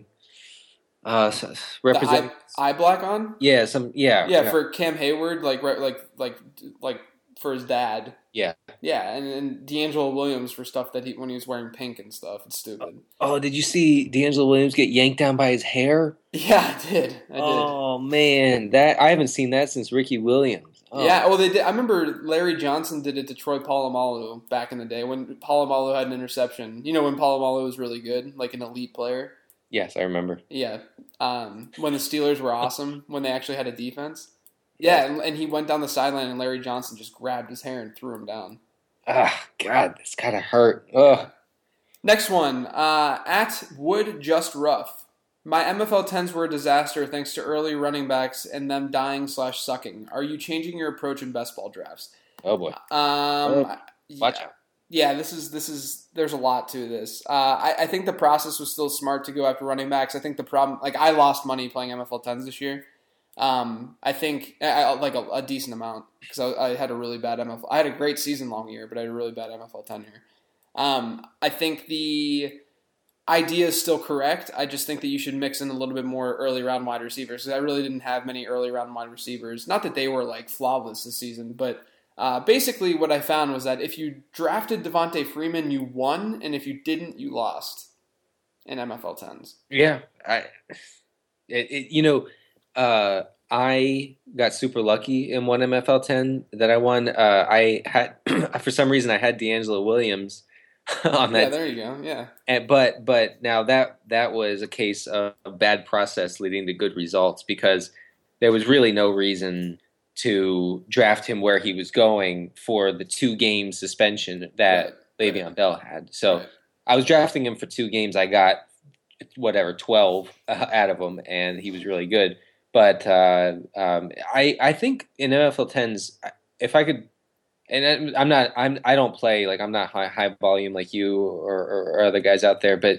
uh, represent eye, eye black on? Yeah, some yeah, yeah, yeah, for Cam Hayward, like like like like for his dad. Yeah, yeah, and, and D'Angelo Williams for stuff that he when he was wearing pink and stuff. It's stupid. Oh, did you see D'Angelo Williams get yanked down by his hair? Yeah, I did. I did. Oh man, that I haven't seen that since Ricky Williams. Oh. Yeah, well, they did. I remember Larry Johnson did it to Troy Polamalu back in the day when Polamalu had an interception. You know, when Polamalu was really good, like an elite player. Yes, I remember. Yeah, um, when the Steelers were awesome, when they actually had a defense. Yeah, and, and he went down the sideline, and Larry Johnson just grabbed his hair and threw him down. Ah, God, this gotta hurt. Ugh. Next one, uh, at Wood Just Rough. My M F L tens were a disaster thanks to early running backs and them dying slash sucking. Are you changing your approach in best ball drafts? Oh boy. Um, oh, watch yeah, out. Yeah, this is this is. There's a lot to this. Uh, I, I think the process was still smart to go after running backs. I think the problem, like I lost money playing M F L tens this year. Um, I think I, like a, a decent amount because I, I had a really bad M F L. I had a great season long year, but I had a really bad M F L ten year. Um, I think the idea is still correct. I just think that you should mix in a little bit more early round wide receivers because I really didn't have many early round wide receivers. Not that they were like flawless this season, but uh, basically what I found was that if you drafted Devontae Freeman, you won, and if you didn't, you lost in M F L tens. Yeah, I, it, it, you know, uh, I got super lucky in one M F L ten that I won. Uh, I had for some reason I had D'Angelo Williams. on that. Yeah, there you go. Yeah. And, but but now that that was a case of a bad process leading to good results because there was really no reason to draft him where he was going for the two game suspension that right. Le'Veon right. Bell had. So right. I was drafting him for two games. I got whatever twelve uh, out of him, and he was really good. But uh, um, I I think in N F L tens, if I could. And I'm not. I'm. I don't play like I'm not high, high volume like you or, or, or other guys out there. But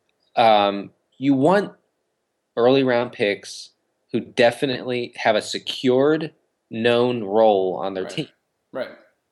um, you want early round picks who definitely have a secured, known role on their right. team. Right.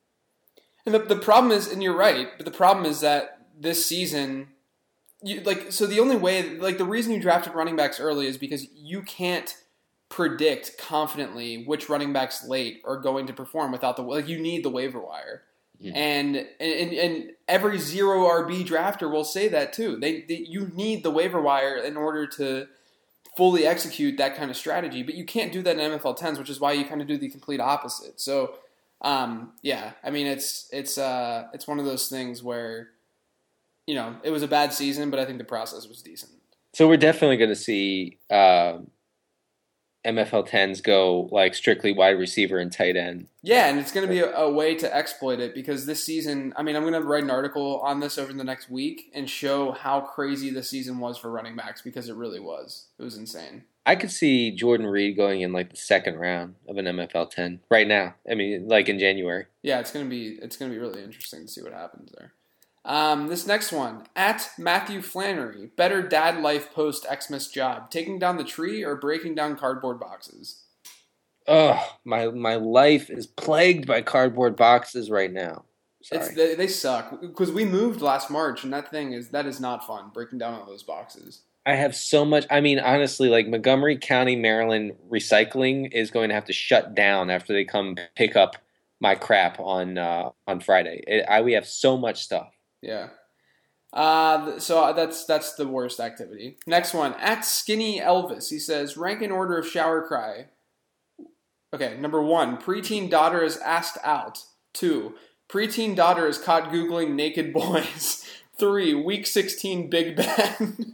And the the problem is, and you're right. But the problem is that this season, you like. So the only way, like the reason you drafted running backs early is because you can't predict confidently which running backs late are going to perform without the like you need the waiver wire mm-hmm. and, and and every zero R B drafter will say that too they, they you need the waiver wire in order to fully execute that kind of strategy. But you can't do that in N F L tens, which is why you kind of do the complete opposite. So, um, yeah, I mean, it's it's uh, it's one of those things where, you know, it was a bad season, but I think the process was decent. So we're definitely going to see uh, N F L tens go like strictly wide receiver and tight end. Yeah, and it's going to be a, a way to exploit it because this season, I mean, I'm going to write an article on this over the next week and show how crazy the season was for running backs because it really was. It was insane. I could see Jordan Reed going in like the second round of an N F L ten right now. I mean, like in January. Yeah, it's going to be it's going to be really interesting to see what happens there. Um, this next one, at Matthew Flannery, better dad life post Xmas job, taking down the tree or breaking down cardboard boxes? Oh, my my life is plagued by cardboard boxes right now. Sorry. It's, they, they suck because we moved last March, and that thing is that is not fun breaking down all those boxes. I have so much. I mean, honestly, like Montgomery County, Maryland recycling is going to have to shut down after they come pick up my crap on uh, on Friday. It, I we have so much stuff. Yeah. Uh, so that's that's the worst activity. Next one, at Skinny Elvis. He says, rank in order of shower cry. Okay, number one, preteen daughter is asked out. Two, preteen daughter is caught Googling naked boys. Three, week sixteen Big Ben.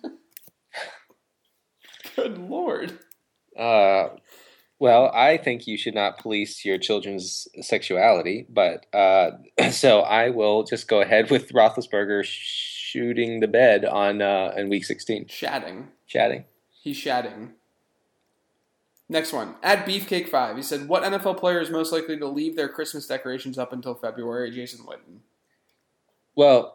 Good Lord. Uh, well, I think you should not police your children's sexuality, but uh, so I will just go ahead with Roethlisberger shooting the bed on uh, in week sixteen. Shatting. Shatting. He's shatting. Next one. At Beefcake five, he said, what N F L player is most likely to leave their Christmas decorations up until February? Jason Witten. Well,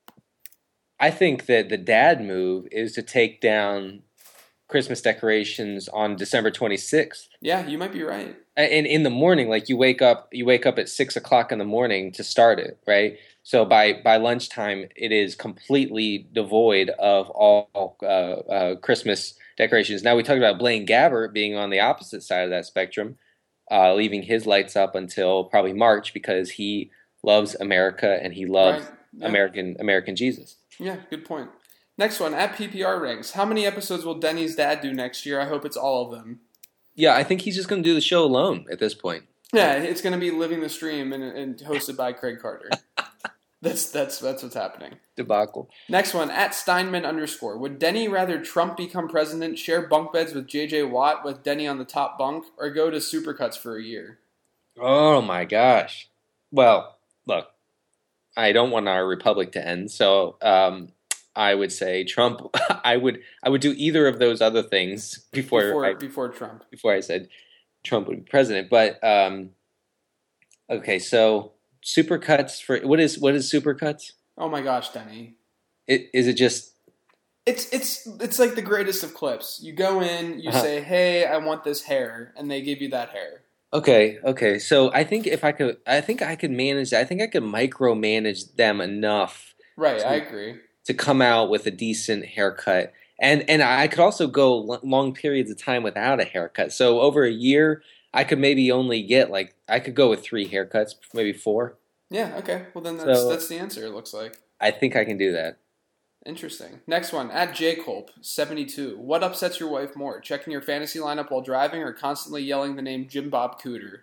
I think that the dad move is to take down Christmas decorations on December twenty-sixth. Yeah, you might be right. And in the morning, like you wake up, you wake up at six o'clock in the morning to start it, right? So by, by lunchtime, it is completely devoid of all uh, uh, Christmas decorations. Now we talked about Blaine Gabbert being on the opposite side of that spectrum, uh, leaving his lights up until probably March because he loves America and he loves right. yeah. American American Jesus. Yeah, good point. Next one, at P P R Ranks. How many episodes will Denny's dad do next year? I hope it's all of them. Yeah, I think he's just going to do the show alone at this point. Yeah, it's going to be Living the Stream and, and hosted by Craig Carter. that's that's that's what's happening. Debacle. Next one, at Steinman underscore. Would Denny rather Trump become president, share bunk beds with J J Watt with Denny on the top bunk, or go to Supercuts for a year? Oh my gosh. Well, look, I don't want our republic to end, so um, I would say Trump. I would I would do either of those other things before Before, I, before Trump. before I said Trump would be president. But um, okay, so Supercuts for what is what is Supercuts? Oh my gosh, Denny. It, is it just? It's it's it's like the greatest of clips. You go in, you Uh-huh. say, "Hey, I want this hair," and they give you that hair. Okay, okay. So I think if I could, I think I could manage. I think I could micromanage them enough. Right, to, I agree. To come out with a decent haircut, and and I could also go l- long periods of time without a haircut. So over a year, I could maybe only get like I could go with three haircuts, maybe four. Yeah. Okay. Well, then that's So- that's the answer. It looks like. I think I can do that. Interesting. Next one, at J Culp seventy-two. What upsets your wife more? Checking your fantasy lineup while driving or constantly yelling the name Jim Bob Cooter?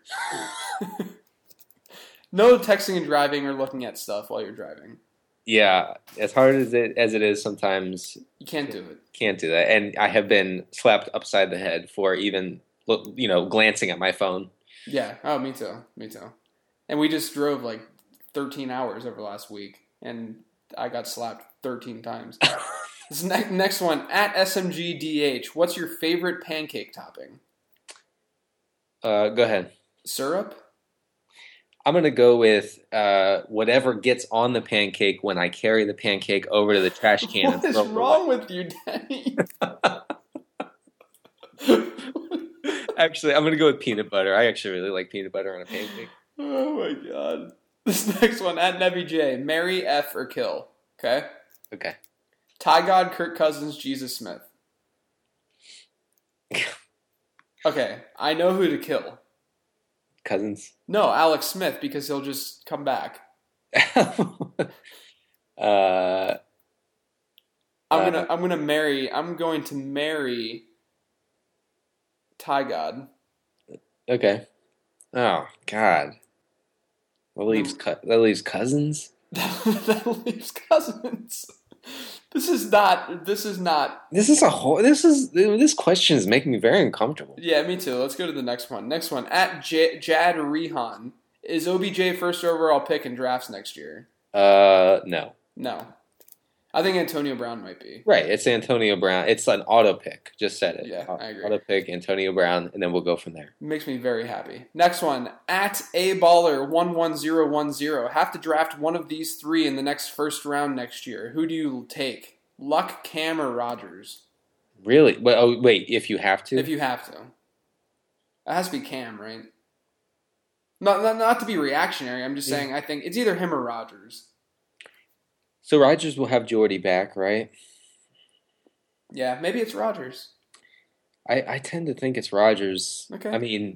No texting and driving or looking at stuff while you're driving. Yeah, as hard as it as it is, sometimes You can't do it. can't do that. And I have been slapped upside the head for even you know glancing at my phone. Yeah. Oh, me too. Me too. And we just drove like thirteen hours over last week, and I got slapped thirteen times. This ne- next one, at S M G D H. What's your favorite pancake topping? Uh, go ahead. Syrup? I'm going to go with uh, whatever gets on the pancake when I carry the pancake over to the trash can. What and is throw it wrong away. with you, Danny? Actually, I'm going to go with peanut butter. I actually really like peanut butter on a pancake. Oh my god. This next one, at Nebby J. Marry, F, or kill. Okay? Okay. Ty God, Kirk Cousins, Jesus Smith. Okay, I know who to kill. Cousins. No, Alex Smith, because he'll just come back. uh, I'm Uh, gonna I'm gonna marry I'm going to marry Ty God. Okay. Oh God. That leaves that leaves Cousins. That leaves Cousins. This is not. This is not. This is a whole. This is this question is making me very uncomfortable. Yeah, me too. Let's go to the next one. Next one at J- Jad Rehan. Is O B J first overall pick in drafts next year? Uh, no. No. I think Antonio Brown might be. Right, it's Antonio Brown. It's an auto pick. Just said it. Yeah, I agree. Auto pick Antonio Brown, and then we'll go from there. Makes me very happy. Next one at A Baller one one zero one zero. Have to draft one of these three in the next first round next year. Who do you take? Luck, Cam, or Rodgers? Really? Well, oh, wait. If you have to, if you have to, it has to be Cam, right? Not not, not to be reactionary. I'm just yeah. saying. I think it's either him or Rodgers. So Rodgers will have Jordy back, right? Yeah, maybe it's Rodgers. I, I tend to think it's Rodgers. Okay. I mean,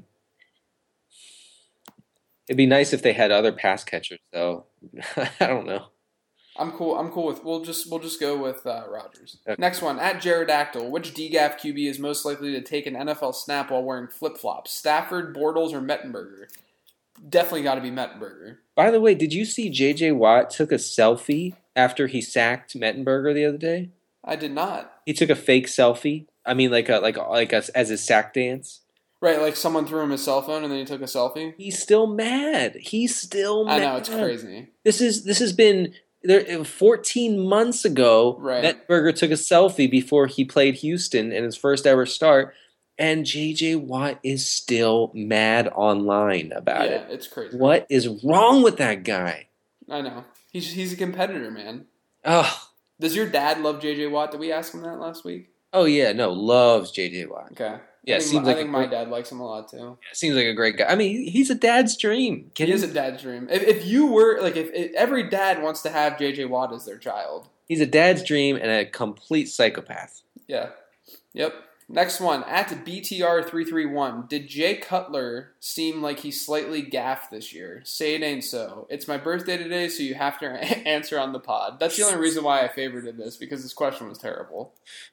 it'd be nice if they had other pass catchers, though. I don't know. I'm cool. I'm cool with. We'll just we'll just go with uh, Rodgers. Okay. Next one at Jaredactyl. Which D G A F Q B is most likely to take an N F L snap while wearing flip flops? Stafford, Bortles, or Mettenberger? Definitely got to be Mettenberger. By the way, did you see J J Watt took a selfie after he sacked Mettenberger the other day? I did not. He took a fake selfie. I mean, like a like a, like a, as his sack dance. Right, like someone threw him his cell phone and then he took a selfie. He's still mad. He's still mad. I know, it's crazy. This is this has been there fourteen months ago. Right. Mettenberger took a selfie before he played Houston in his first ever start. And J J Watt is still mad online about yeah, it. Yeah, it's crazy. What is wrong with that guy? I know. He's he's a competitor, man. Oh. Does your dad love J J Watt? Did we ask him that last week? Oh, yeah. No, loves J J Watt. Okay. Yeah, I think, seems my, like I think my dad likes him a lot, too. Yeah, seems like a great guy. I mean, he's a dad's dream. Can he is a dad's dream. If, if you were, like, if, if every dad wants to have J J Watt as their child. He's a dad's dream and a complete psychopath. Yeah. Yep. Next one, at B T R three three one. Did Jay Cutler seem like he slightly gaffed this year? Say it ain't so. It's my birthday today, so you have to answer on the pod. That's the only reason why I favorited this, because this question was terrible.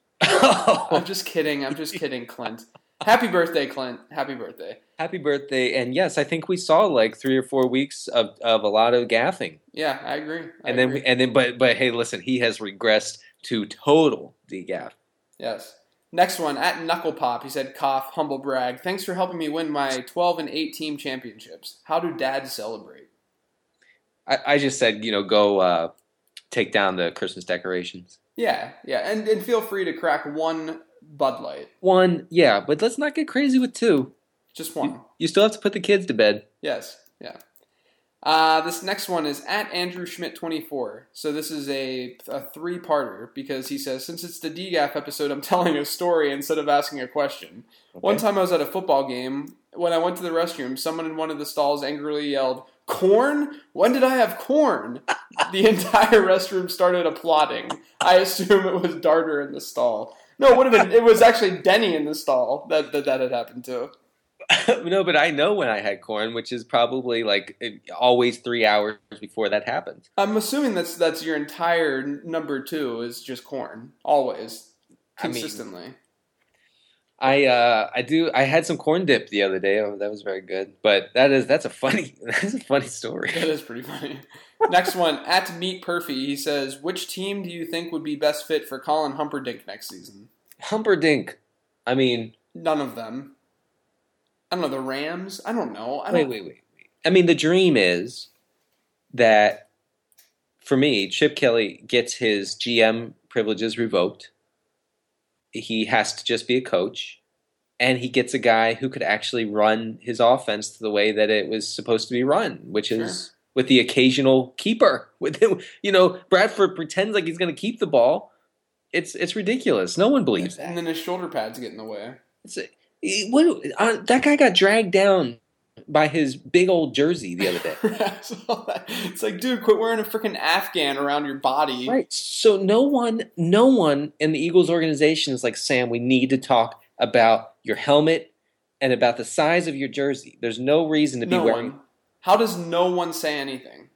Oh. I'm just kidding. I'm just kidding, Clint. Happy birthday, Clint. Happy birthday. Happy birthday. And yes, I think we saw like three or four weeks of, of a lot of gaffing. Yeah, I agree. I and then, agree. We, and then, but, but hey, listen, he has regressed to total de-gaff. Yes. Next one, at Knuckle Pop, he said, cough, humble brag. Thanks for helping me win my twelve and eight team championships. How do dads celebrate? I, I just said, you know, go uh, take down the Christmas decorations. Yeah, yeah. And, and feel free to crack one Bud Light. One, yeah, but let's not get crazy with two. Just one. You, you still have to put the kids to bed. Yes, yeah. Uh, this next one is at Andrew Schmidt twenty-four. So this is a, a three-parter because he says, since it's the D G A F episode, I'm telling a story instead of asking a question. Okay. One time I was at a football game. When I went to the restroom, someone in one of the stalls angrily yelled, corn? When did I have corn? The entire restroom started applauding. I assume it was Darter in the stall. No, it would have been. It was actually Denny in the stall that that, that had happened to. No, but I know when I had corn, which is probably like always three hours before that happens. I'm assuming that's that's your entire number two is just corn, always, consistently. I, mean, I uh I do I had some corn dip the other day. Oh, that was very good. But that is that's a funny that's a funny story. That is pretty funny. Next one, at Meat Perfy, he says, which team do you think would be best fit for Colin Humperdinck next season? Humperdinck, I mean, none of them. I don't know, the Rams? I don't know. I don't... Wait, wait, wait, wait. I mean, the dream is that, for me, Chip Kelly gets his G M privileges revoked. He has to just be a coach. And he gets a guy who could actually run his offense the way that it was supposed to be run, which is sure. with the occasional keeper. With him, you know, Bradford pretends like he's going to keep the ball. It's it's ridiculous. No one believes that. And then his shoulder pads get in the way. It's a, What, uh, that guy got dragged down by his big old jersey the other day. It's like, dude, quit wearing a freaking Afghan around your body. Right. So no one, no one in the Eagles organization is like, Sam, we need to talk about your helmet and about the size of your jersey. There's no reason to be no wearing. One. How does no one say anything?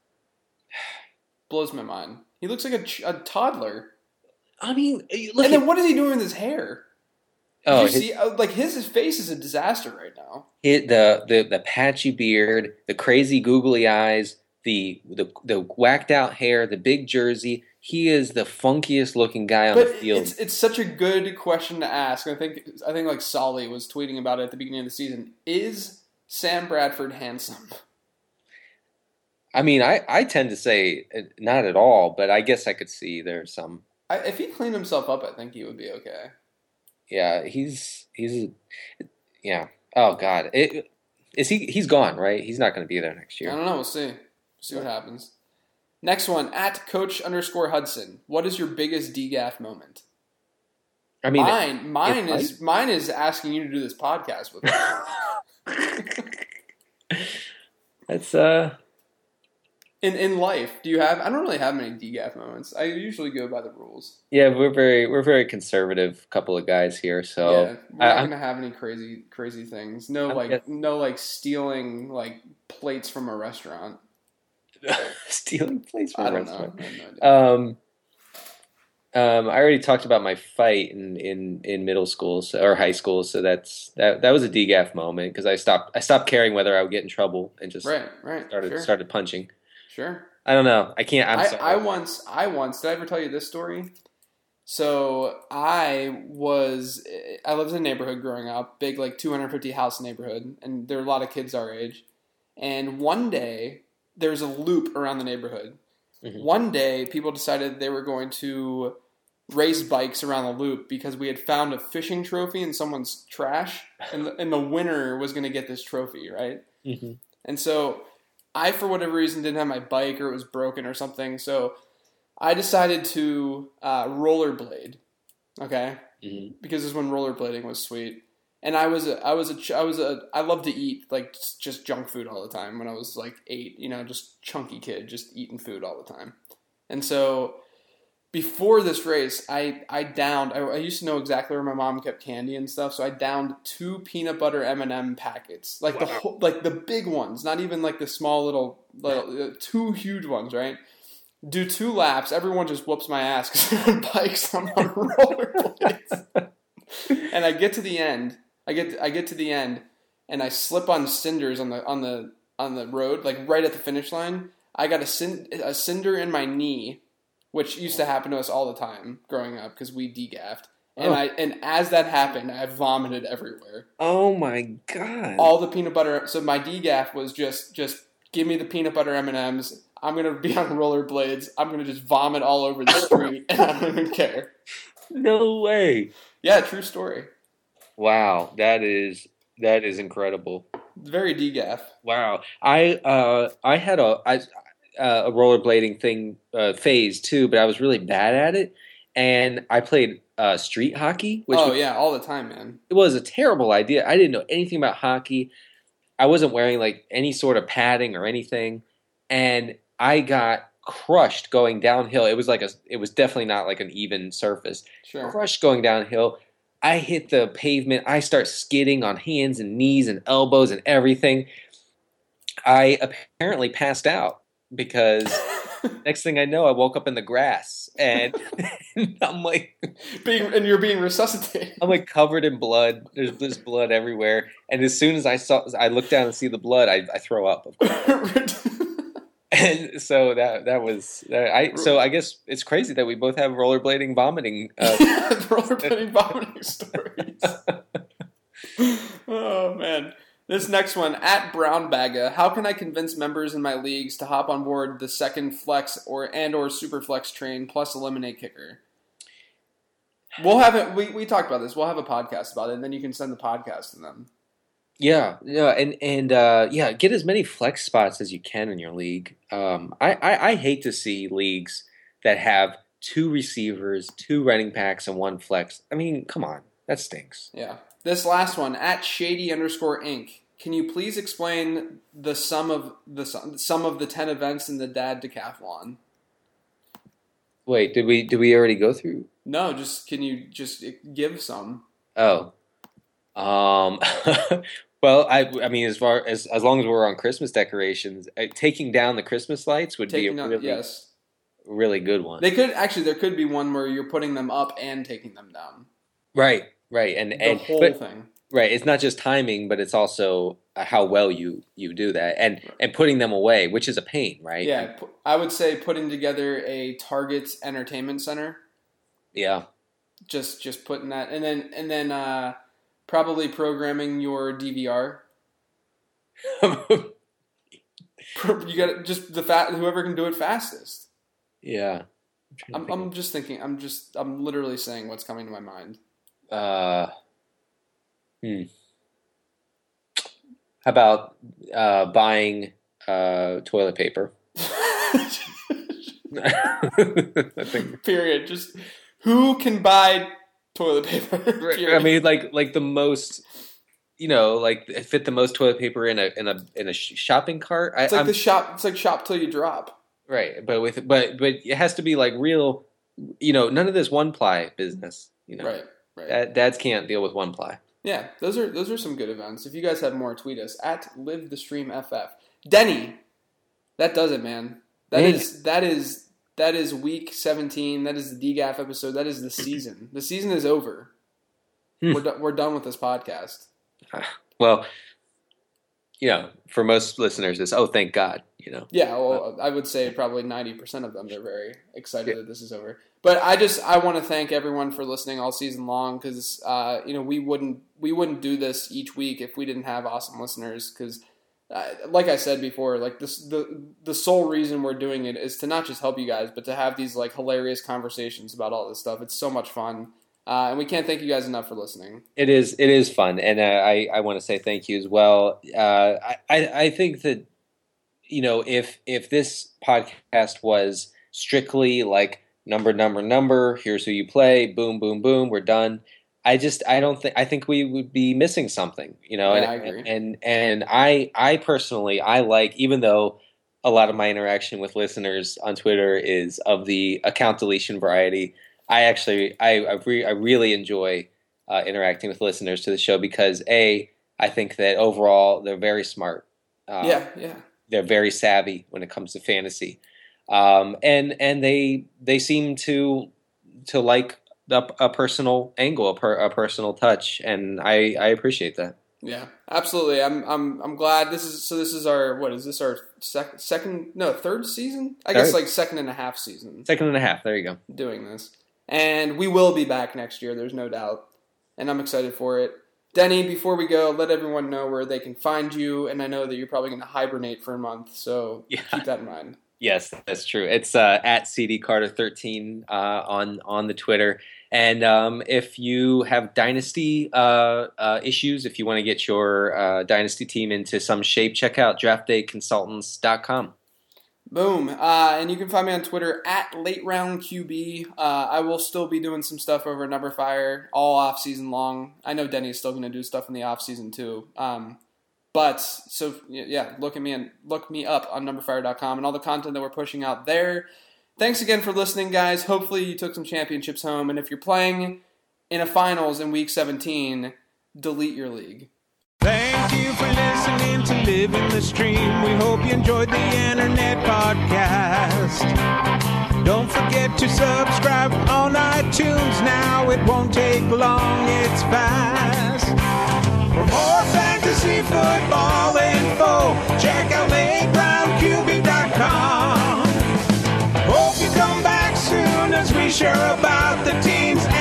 Blows my mind. He looks like a, a toddler. I mean, look and then at, what is he doing with his hair? Oh, Did you his, see? Like his, his face is a disaster right now. It, the the the patchy beard, the crazy googly eyes, the the the whacked out hair, the big jersey. He is the funkiest looking guy on but the field. It's it's such a good question to ask. I think I think like Solly was tweeting about it at the beginning of the season. Is Sam Bradford handsome? I mean, I, I tend to say not at all, but I guess I could see there's some. I, if he cleaned himself up, I think he would be okay. Yeah, he's he's yeah. Oh God, it, is he? He's gone, right? He's not going to be there next year. I don't know. We'll see. See what happens. Next one at Coach underscore Hudson. What is your biggest D G A F moment? I mean, mine mine is I, mine is asking you to do this podcast with me. That's uh. In in life, do you have? I don't really have many D G A F moments. I usually go by the rules. Yeah, we're very we're very conservative couple of guys here, so yeah, we're not I, gonna have any crazy crazy things. No I'm like guessing. no like stealing like plates from a restaurant. Stealing plates from I a don't restaurant. Know. I have no um, um, I already talked about my fight in, in, in middle school so, or high school, so that's that that was a D G A F moment because I stopped I stopped caring whether I would get in trouble and just right right started sure. started punching. Sure. I don't know. I can't. I'm I, sorry. I once, I once, did I ever tell you this story? So I was, I lived in a neighborhood growing up, big like two hundred fifty house neighborhood, and there were a lot of kids our age. And one day, there was a loop around the neighborhood. Mm-hmm. One day, people decided they were going to race bikes around the loop because we had found a fishing trophy in someone's trash, and the, and the winner was going to get this trophy, right? Mm-hmm. And so I, for whatever reason, didn't have my bike or it was broken or something, so I decided to uh, rollerblade, okay? Mm-hmm. Because this is when rollerblading was sweet. And I was a, I was a, I was a, I loved to eat, like, just, just junk food all the time when I was, like, eight, you know, just chunky kid, just eating food all the time. And so before this race, I, I downed, I, I used to know exactly where my mom kept candy and stuff, so I downed two peanut butter M and M packets. Like, wow. the whole, like the big ones, not even like the small little, little uh, two huge ones, right? Do two laps, everyone just whoops my ass because they're on bikes, I'm on rollerblades. And I get to the end, I get to, I get to the end, and I slip on cinders on the on the on the road, like right at the finish line. I got a, cind- a cinder in my knee, which used to happen to us all the time growing up because we degaffed. And oh. I and as that happened, I vomited everywhere. Oh my god! All the peanut butter. So my degaff was just just give me the peanut butter M and M's. I'm gonna be on rollerblades. I'm gonna just vomit all over the street, and I don't even care. No way. Yeah, true story. Wow, that is that is incredible. Very degaff. Wow, I uh I had a I. Uh, a rollerblading thing uh, phase too, but I was really bad at it, and I played uh, street hockey. Which oh was, yeah, all the time, man. It was a terrible idea. I didn't know anything about hockey. I wasn't wearing like any sort of padding or anything, and I got crushed going downhill. It was like a, it was definitely not like an even surface. Sure. Crushed going downhill. I hit the pavement. I start skidding on hands and knees and elbows and everything. I apparently passed out. Because next thing I know, I woke up in the grass, and, and I'm like, being and you're being resuscitated. I'm like covered in blood. There's there's blood everywhere, and as soon as I saw, I look down and see the blood, I, I throw up. Of course. And so that that was I. So I guess it's crazy that we both have rollerblading vomiting. Uh, rollerblading vomiting stories. Oh man. This next one, at Brownbagga, how can I convince members in my leagues to hop on board the second flex or and or super flex train plus eliminate kicker? We'll have it. We, we talked about this. We'll have a podcast about it, and then you can send the podcast to them. Yeah, yeah, and and uh, yeah, get as many flex spots as you can in your league. Um, I, I I hate to see leagues that have two receivers, two running backs, and one flex. I mean, come on, that stinks. Yeah. This last one, at shady underscore inc. Can you please explain the sum of the sum of the ten events in the Dad Decathlon? Wait, did we did we already go through? No, just can you just give some? Oh, um, well, I I mean, as far as as long as we're on Christmas decorations, uh, taking down the Christmas lights would taking be a really, down, yes. really good one. They could actually there could be one where you're putting them up and taking them down. Right. Right, and the and whole but, thing. Right, it's not just timing, but it's also how well you, you do that, and and putting them away, which is a pain, right? Yeah, I would say putting together a Target Entertainment Center. Yeah, just just putting that, and then and then uh, probably programming your D V R. You got just the fat whoever can do it fastest. Yeah, I'm, I'm, I'm just thinking. I'm just I'm literally saying what's coming to my mind. Uh. Hmm. How about uh, buying uh, toilet paper? I think. Period. Just who can buy toilet paper? I mean, like like the most, you know, like fit the most toilet paper in a in a in a shopping cart. It's like I'm, the shop. It's like shop till you drop. Right, but with but but it has to be like real. You know, none of this one ply business. You know, right, right. Dad, dads can't deal with one ply. Yeah, those are those are some good events. If you guys have more, tweet us at Live the Stream F F. Denny, that does it, man. That man. is that is that is week seventeen. That is the D G A F episode. That is the season. The season is over. Hmm. We're do- we're done with this podcast. Well, you know, for most listeners, it's oh, thank God. You know. Yeah, well, I would say probably ninety percent of them they're very excited yeah. that this is over. But I just I want to thank everyone for listening all season long because uh, you know we wouldn't we wouldn't do this each week if we didn't have awesome listeners. Because uh, like I said before, like this the the sole reason we're doing it is to not just help you guys, but to have these like hilarious conversations about all this stuff. It's so much fun, uh, and we can't thank you guys enough for listening. It is it is fun, and uh, I I want to say thank you as well. Uh, I, I I think that you know if if this podcast was strictly like number, number, number, here's who you play, boom, boom, boom, we're done. I just, I don't think, I think we would be missing something, you know, yeah, and, I agree. and, and I, I personally, I like, even though a lot of my interaction with listeners on Twitter is of the account deletion variety, I actually, I, I, re, I really enjoy uh, interacting with listeners to the show because A, I think that overall they're very smart. Uh, yeah, yeah. They're very savvy when it comes to fantasy. Um, and and they they seem to to like a, a personal angle, a, per, a personal touch, and I, I appreciate that. Yeah, absolutely. I'm I'm I'm glad this is so. This is our what is this our sec, second no third season? I third. guess like second and a half season. Second and a half. There you go. Doing this, and we will be back next year. There's no doubt, and I'm excited for it. Denny, before we go, let everyone know where they can find you. And I know that you're probably going to hibernate for a month, so yeah. keep that in mind. Yes, that's true. It's uh, at C D Carter thirteen uh, on on the Twitter. And um, if you have dynasty uh, uh, issues, if you want to get your uh, dynasty team into some shape, check out draft day consultants dot com. Boom. Uh, and you can find me on Twitter at Late Round Q B. Uh, I will still be doing some stuff over at Number Fire all off season long. I know Denny's still going to do stuff in the off season too. Um, But so yeah, look at me and look me up on number fire dot com and all the content that we're pushing out there. Thanks again for listening, guys. Hopefully you took some championships home, and if you're playing in a finals in week seventeen, delete your league. Thank you for listening to Live in the Stream. We hope you enjoyed the internet podcast. Don't forget to subscribe on iTunes now. It won't take long, it's fast. For more fantasy football info, check out late round Q B dot com. Hope you come back soon as we share about the teams